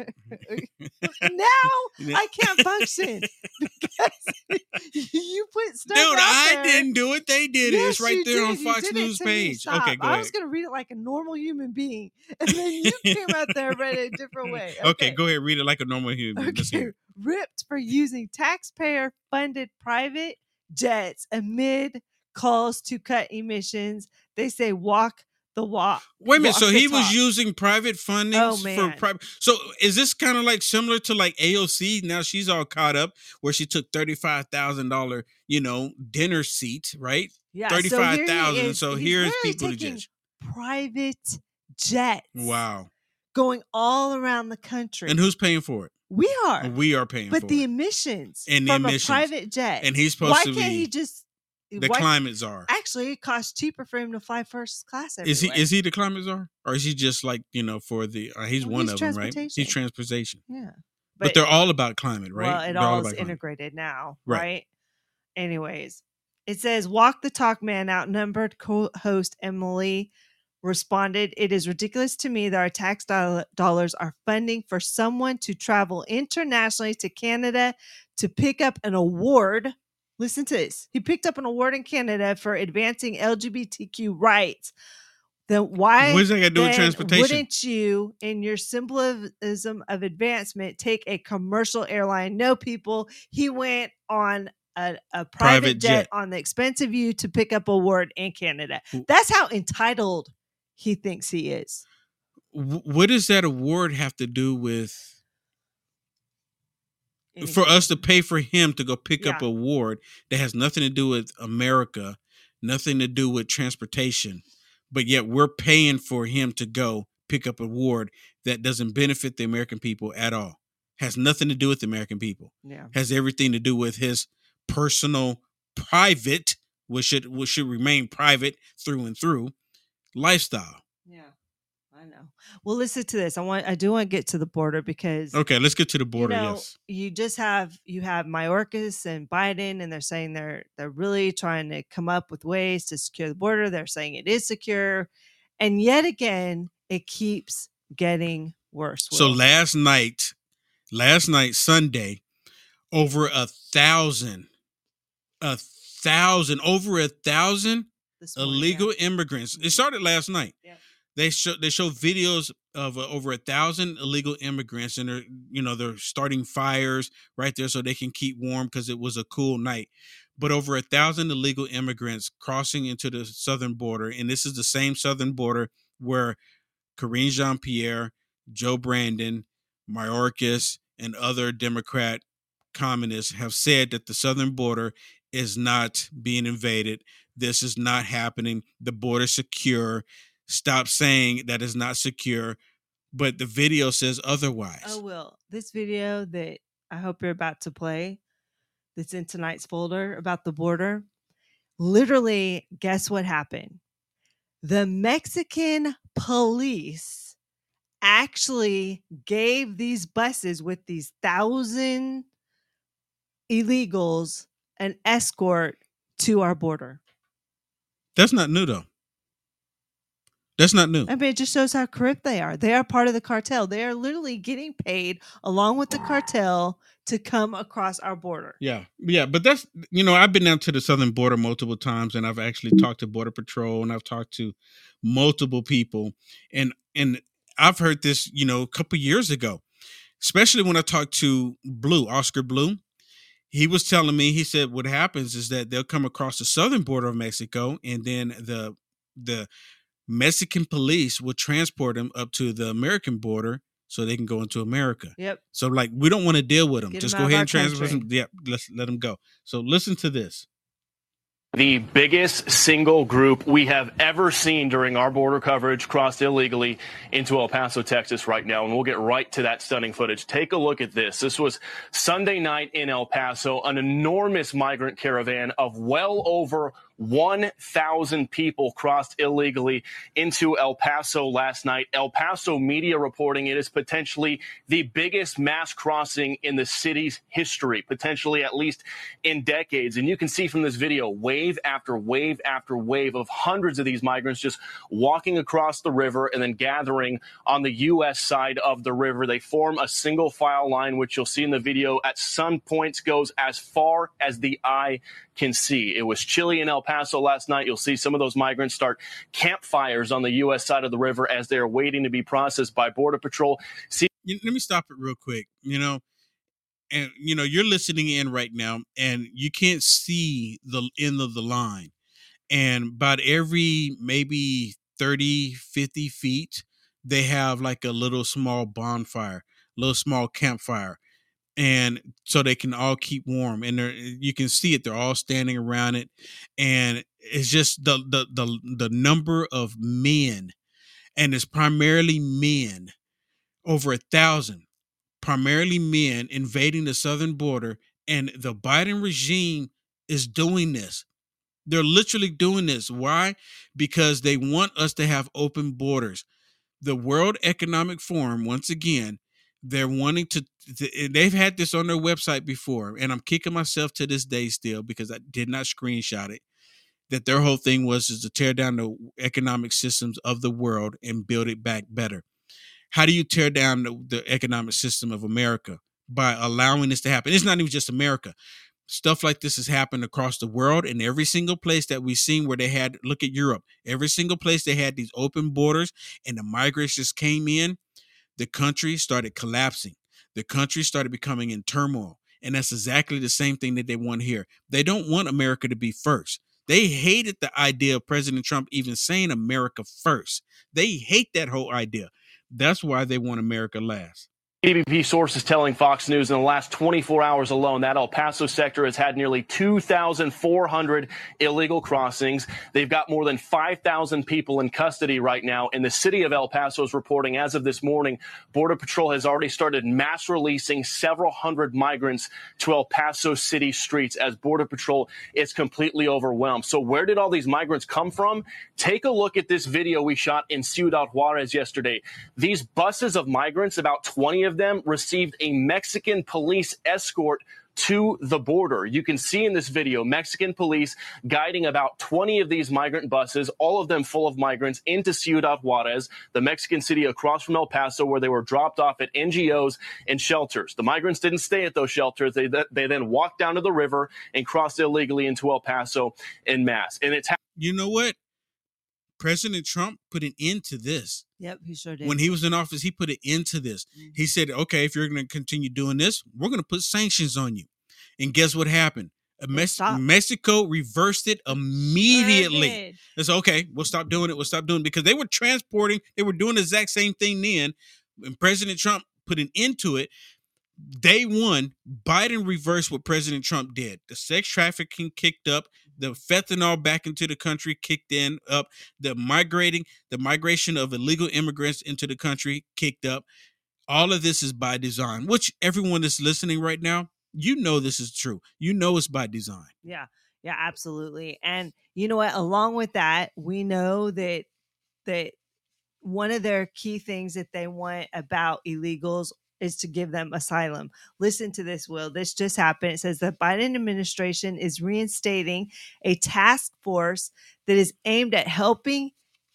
I can't function because you put stuff. Dude, out I there. didn't do it. They did it. It's right there on You Fox did it News to me. page. Stop. Okay, go ahead. I was gonna read it like a normal human being, and then you came out there and read it a different way. Okay, go ahead. Read it like a normal human. Okay. Let's hear it. Ripped for using taxpayer-funded private jets amid calls to cut emissions. They say walk the walk. Wait a minute. walk So the he was talk. using private funding for private. So is this kind of like similar to like AOC? Now she's all caught up where she took $35,000, dinner seat, right? Yeah, $35,000. So he's here's literally Pete taking Buttigieg. Private jets. Wow. Going all around the country. And who's paying for it? We are. We are paying for it. But the emissions and from the emissions. a private jet. And he's supposed to be. Why can't he just the climate czar? Actually, it costs cheaper for him to fly first class everywhere. Is he the climate czar? Or is he just like, for the he's one of them, right? He's transportation. Yeah. But they're all about climate, right? Well, it they're all is about integrated now, Right. right? Anyways, it says Walk the Talk Man outnumbered co-host Emily responded, "It is ridiculous to me that our tax dollars are funding for someone to travel internationally to Canada to pick up an award." Listen to this. He picked up an award in Canada for advancing LGBTQ rights. Then why What does that got to do with transportation? Wouldn't you, in your symbolism of advancement, take a commercial airline? No, people. He went on a private jet on the expense of you to pick up a award in Canada. That's how entitled he thinks he is. What does that award have to do with Anything. for us to pay for him to go pick up an award that has nothing to do with America, nothing to do with transportation, but yet we're paying for him to go pick up an award that doesn't benefit the American people at all. Has nothing to do with the American people. Yeah. Has everything to do with his personal, private, which should remain private through and through, lifestyle. Yeah, I know. Well, listen to this. I do want to get to the border because okay, let's get to the border. Yes, you have Mayorkas and Biden, and they're saying they're really trying to come up with ways to secure the border. They're saying it is secure, and yet again, it keeps getting worse. So last night, Sunday, over 1,000 illegal immigrants. It started last night. Yeah. They show videos of over 1,000 illegal immigrants, and they're starting fires right there so they can keep warm because it was a cool night. But over 1,000 illegal immigrants crossing into the southern border, and this is the same southern border where Karine Jean-Pierre, Joe Brandon, Mayorkas, and other Democrat communists have said that the southern border is not being invaded. This is not happening. The border's secure. Stop saying that it's not secure. But the video says otherwise. Oh, Will, this video that I hope you're about to play, that's in tonight's folder about the border, literally, guess what happened? The Mexican police actually gave these buses with these 1,000 illegals an escort to our border. That's not new, though. That's not new. I mean, it just shows how corrupt they are. They are part of the cartel. They are literally getting paid along with the cartel to come across our border. Yeah. But that's, I've been down to the southern border multiple times, and I've actually talked to Border Patrol, and I've talked to multiple people, and I've heard this, a couple years ago, especially when I talked to Oscar Blue. He was telling me, he said what happens is that they'll come across the southern border of Mexico, and then the Mexican police will transport them up to the American border so they can go into America. Yep. So we don't want to deal with them. Get Just them go out of ahead our and transfer country. them. Yep. Let's let them go. So listen to this. The biggest single group we have ever seen during our border coverage crossed illegally into El Paso, Texas right now. And we'll get right to that stunning footage. Take a look at this. This was Sunday night in El Paso, an enormous migrant caravan of well over 1,000 people crossed illegally into El Paso last night. El Paso media reporting it is potentially the biggest mass crossing in the city's history, potentially at least in decades. And you can see from this video, wave after wave after wave of hundreds of these migrants just walking across the river and then gathering on the U.S. side of the river. They form a single file line, which you'll see in the video at some points goes as far as the eye can see. It was chilly in El Paso last night. You'll see some of those migrants start campfires on the U.S. side of the river as they're waiting to be processed by Border Patrol. Let me stop it real quick. And you're listening in right now, and you can't see the end of the line. And about every maybe 30, 50 feet, they have like a little small bonfire, little small campfire. And so they can all keep warm, and you can see it. They're all standing around it, and it's just the number of men, and it's primarily men, over 1,000, primarily men invading the southern border, and the Biden regime is doing this. They're literally doing this. Why? Because they want us to have open borders. The World Economic Forum, once again, they're wanting to, they've had this on their website before, and I'm kicking myself to this day still because I did not screenshot it, that their whole thing was to tear down the economic systems of the world and build it back better. How do you tear down the economic system of America? By allowing this to happen. It's not even just America. Stuff like this has happened across the world, and every single place that we've seen where they had, look at Europe, every single place they had these open borders and the migrants just came in, the country started collapsing. The country started becoming in turmoil. And that's exactly the same thing that they want here. They don't want America to be first. They hated the idea of President Trump even saying America first. They hate that whole idea. That's why they want America last. ABP sources telling Fox News in the last 24 hours alone, that El Paso sector has had nearly 2,400 illegal crossings. They've got more than 5,000 people in custody right now. And the city of El Paso is reporting as of this morning, Border Patrol has already started mass releasing several hundred migrants to El Paso city streets as Border Patrol is completely overwhelmed. So where did all these migrants come from? Take a look at this video we shot in Ciudad Juarez yesterday. These buses of migrants, about 20 of them, received a Mexican police escort to the border. You can see in this video Mexican police guiding about 20 of these migrant buses, all of them full of migrants, into Ciudad Juarez, the Mexican city across from El Paso, where they were dropped off at NGOs and shelters. The migrants didn't stay at those shelters. They then walked down to the river and crossed illegally into El Paso en masse. And it's you know what? President Trump put an end to this. Yep, he sure did. When he was in office, he put an end to this. Mm-hmm. He said, okay, if you're going to continue doing this, we're going to put sanctions on you. And guess what happened? Mexico reversed it immediately. It's okay, we'll stop doing it. We'll stop doing it because they were doing the exact same thing then. And President Trump put an end to it. Day one, Biden reversed what President Trump did. The sex trafficking kicked up. The fentanyl back into the country kicked up. The migration of illegal immigrants into the country kicked up. All of this is by design, which everyone that's listening right now, you know this is true. You know it's by design. Yeah, absolutely. And you know what? Along with that, we know that one of their key things that they want about illegals is to give them asylum. Listen to this, Will. This just happened. It says the Biden administration is reinstating a task force that is aimed at helping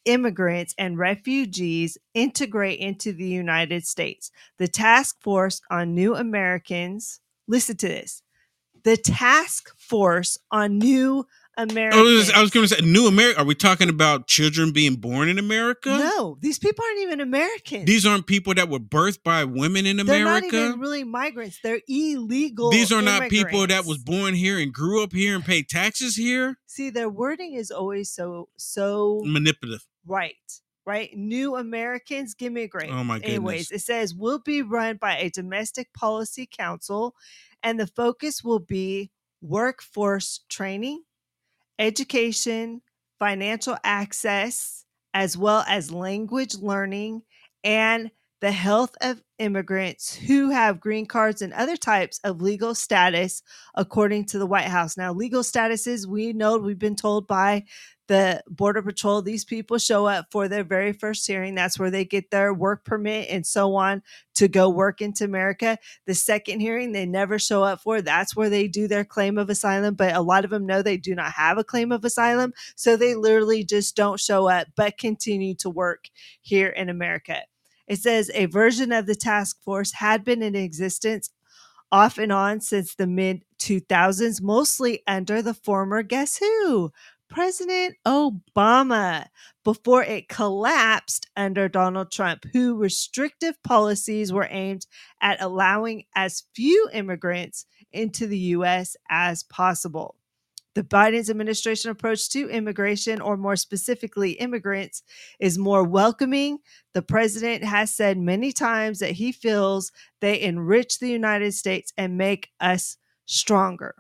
immigrants and refugees integrate into the United States. The Task Force on New Americans, listen to this, the Task Force on New Americans. I was going to say, New America. Are we talking about children being born in America? No, these people aren't even Americans. These aren't people that were birthed by women in They're America. not even really migrants. They're illegal. These are not people that was born here and grew up here and paid taxes here. See, their wording is always so manipulative. Right. New Americans, give me a grade. Oh my goodness. Anyways, it says will be run by a domestic policy council, and the focus will be workforce training, education, financial access, as well as language learning and the health of immigrants who have green cards and other types of legal status, according to the White House. Now, legal statuses, we know, we've been told by the Border Patrol, these people show up for their very first hearing. That's where they get their work permit and so on to go work into America. The second hearing, they never show up for. That's where they do their claim of asylum. But a lot of them know they do not have a claim of asylum. So they literally just don't show up, but continue to work here in America. It says a version of the task force had been in existence off and on since the mid-2000s, mostly under the former, guess who? President Obama, before it collapsed under Donald Trump, whose restrictive policies were aimed at allowing as few immigrants into the U.S. as possible. The Biden administration approach to immigration, or more specifically immigrants, is more welcoming. The president has said many times that he feels they enrich the United States and make us stronger.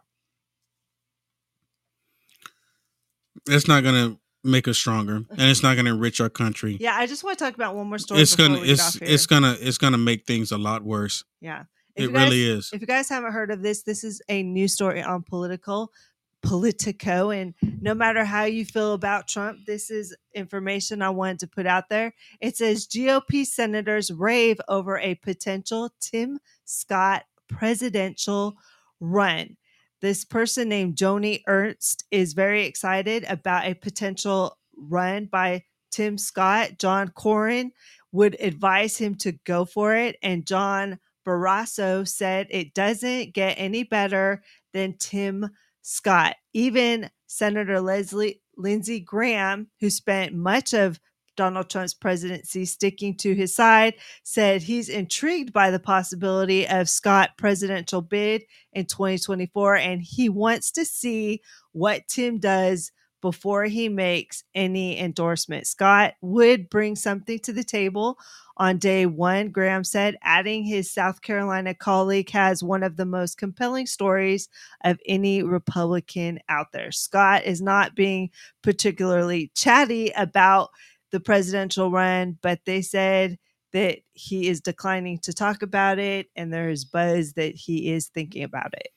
It's not going to make us stronger, and it's not going to enrich our country. Yeah, I just want to talk about one more story. It's gonna make things a lot worse. Yeah, it really is. If you guys haven't heard of this is a news story on Politico, and no matter how you feel about Trump, this is information I wanted to put out there. It says GOP senators rave over a potential Tim Scott presidential run. This person named Joni Ernst is very excited about a potential run by Tim Scott. John Cornyn would advise him to go for it, and John Barrasso said it doesn't get any better than Tim Scott. Even Senator Lindsey Graham, who spent much of Donald Trump's presidency sticking to his side, said he's intrigued by the possibility of Scott presidential bid in 2024, and he wants to see what Tim does before he makes any endorsement. Scott would bring something to the table on day one, Graham said, adding his South Carolina colleague has one of the most compelling stories of any Republican out there. Scott is not being particularly chatty about the presidential run, but they said that he is declining to talk about it, and there is buzz that he is thinking about it.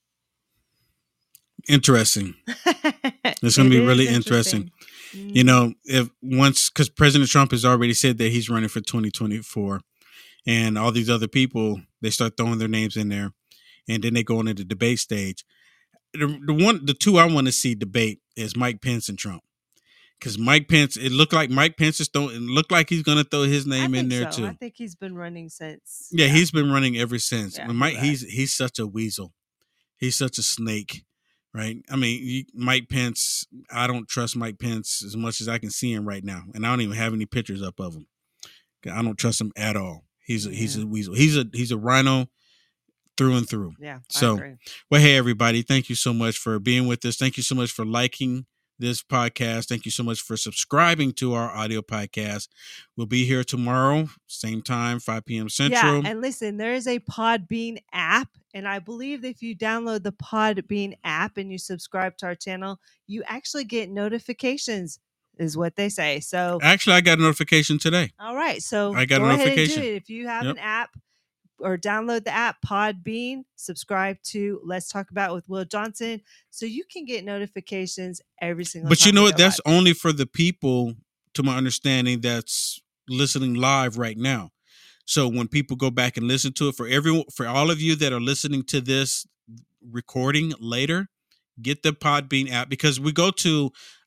Interesting. It's going to be really interesting. Mm-hmm. You know, because President Trump has already said that he's running for 2024, and all these other people, they start throwing their names in there, and then they go into the debate stage. The two I want to see debate is Mike Pence and Trump. Because Mike Pence, it looked like Mike Pence is looked like he's going to throw his name in there too. I think he's been running since. Yeah, he's been running ever since. Yeah, Mike, he's such a weasel. He's such a snake, right? I mean, Mike Pence. I don't trust Mike Pence as much as I can see him right now, and I don't even have any pictures up of him. I don't trust him at all. He's a weasel. He's a rhino through and through. Yeah. So, well, hey everybody, thank you so much for being with us. Thank you so much for liking this podcast. Thank you so much for subscribing to our audio podcast. We'll be here tomorrow, same time, 5 p.m. Central. Yeah, and listen, there is a Podbean app, and I believe if you download the Podbean app and you subscribe to our channel, you actually get notifications, is what they say. So actually, I got a notification today. All right, so I got a notification. Ahead and do it. If you have an app, or download the app Podbean, subscribe to Let's Talk About with Will Johnson, so you can get notifications every single time. But you know what? That's only for the people, to my understanding, that's listening live right now. So when people go back and listen to it, for all of you that are listening to this recording later, get the Podbean app, because we go to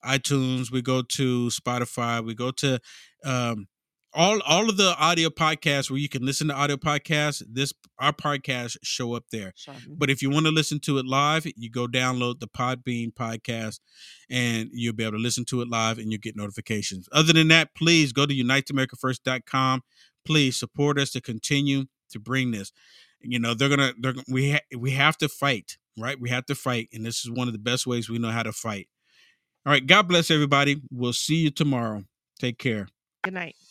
iTunes, we go to Spotify, we go to all of the audio podcasts where you can listen to audio podcasts. Our podcasts show up there. But if you want to listen to it live, you go download the Podbean podcast and you'll be able to listen to it live and you'll get notifications. Other than that, please go to uniteamericafirst.com. Please support us to continue to bring this. You know, we have to fight, right? We have to fight. And this is one of the best ways we know how to fight. All right. God bless everybody. We'll see you tomorrow. Take care. Good night.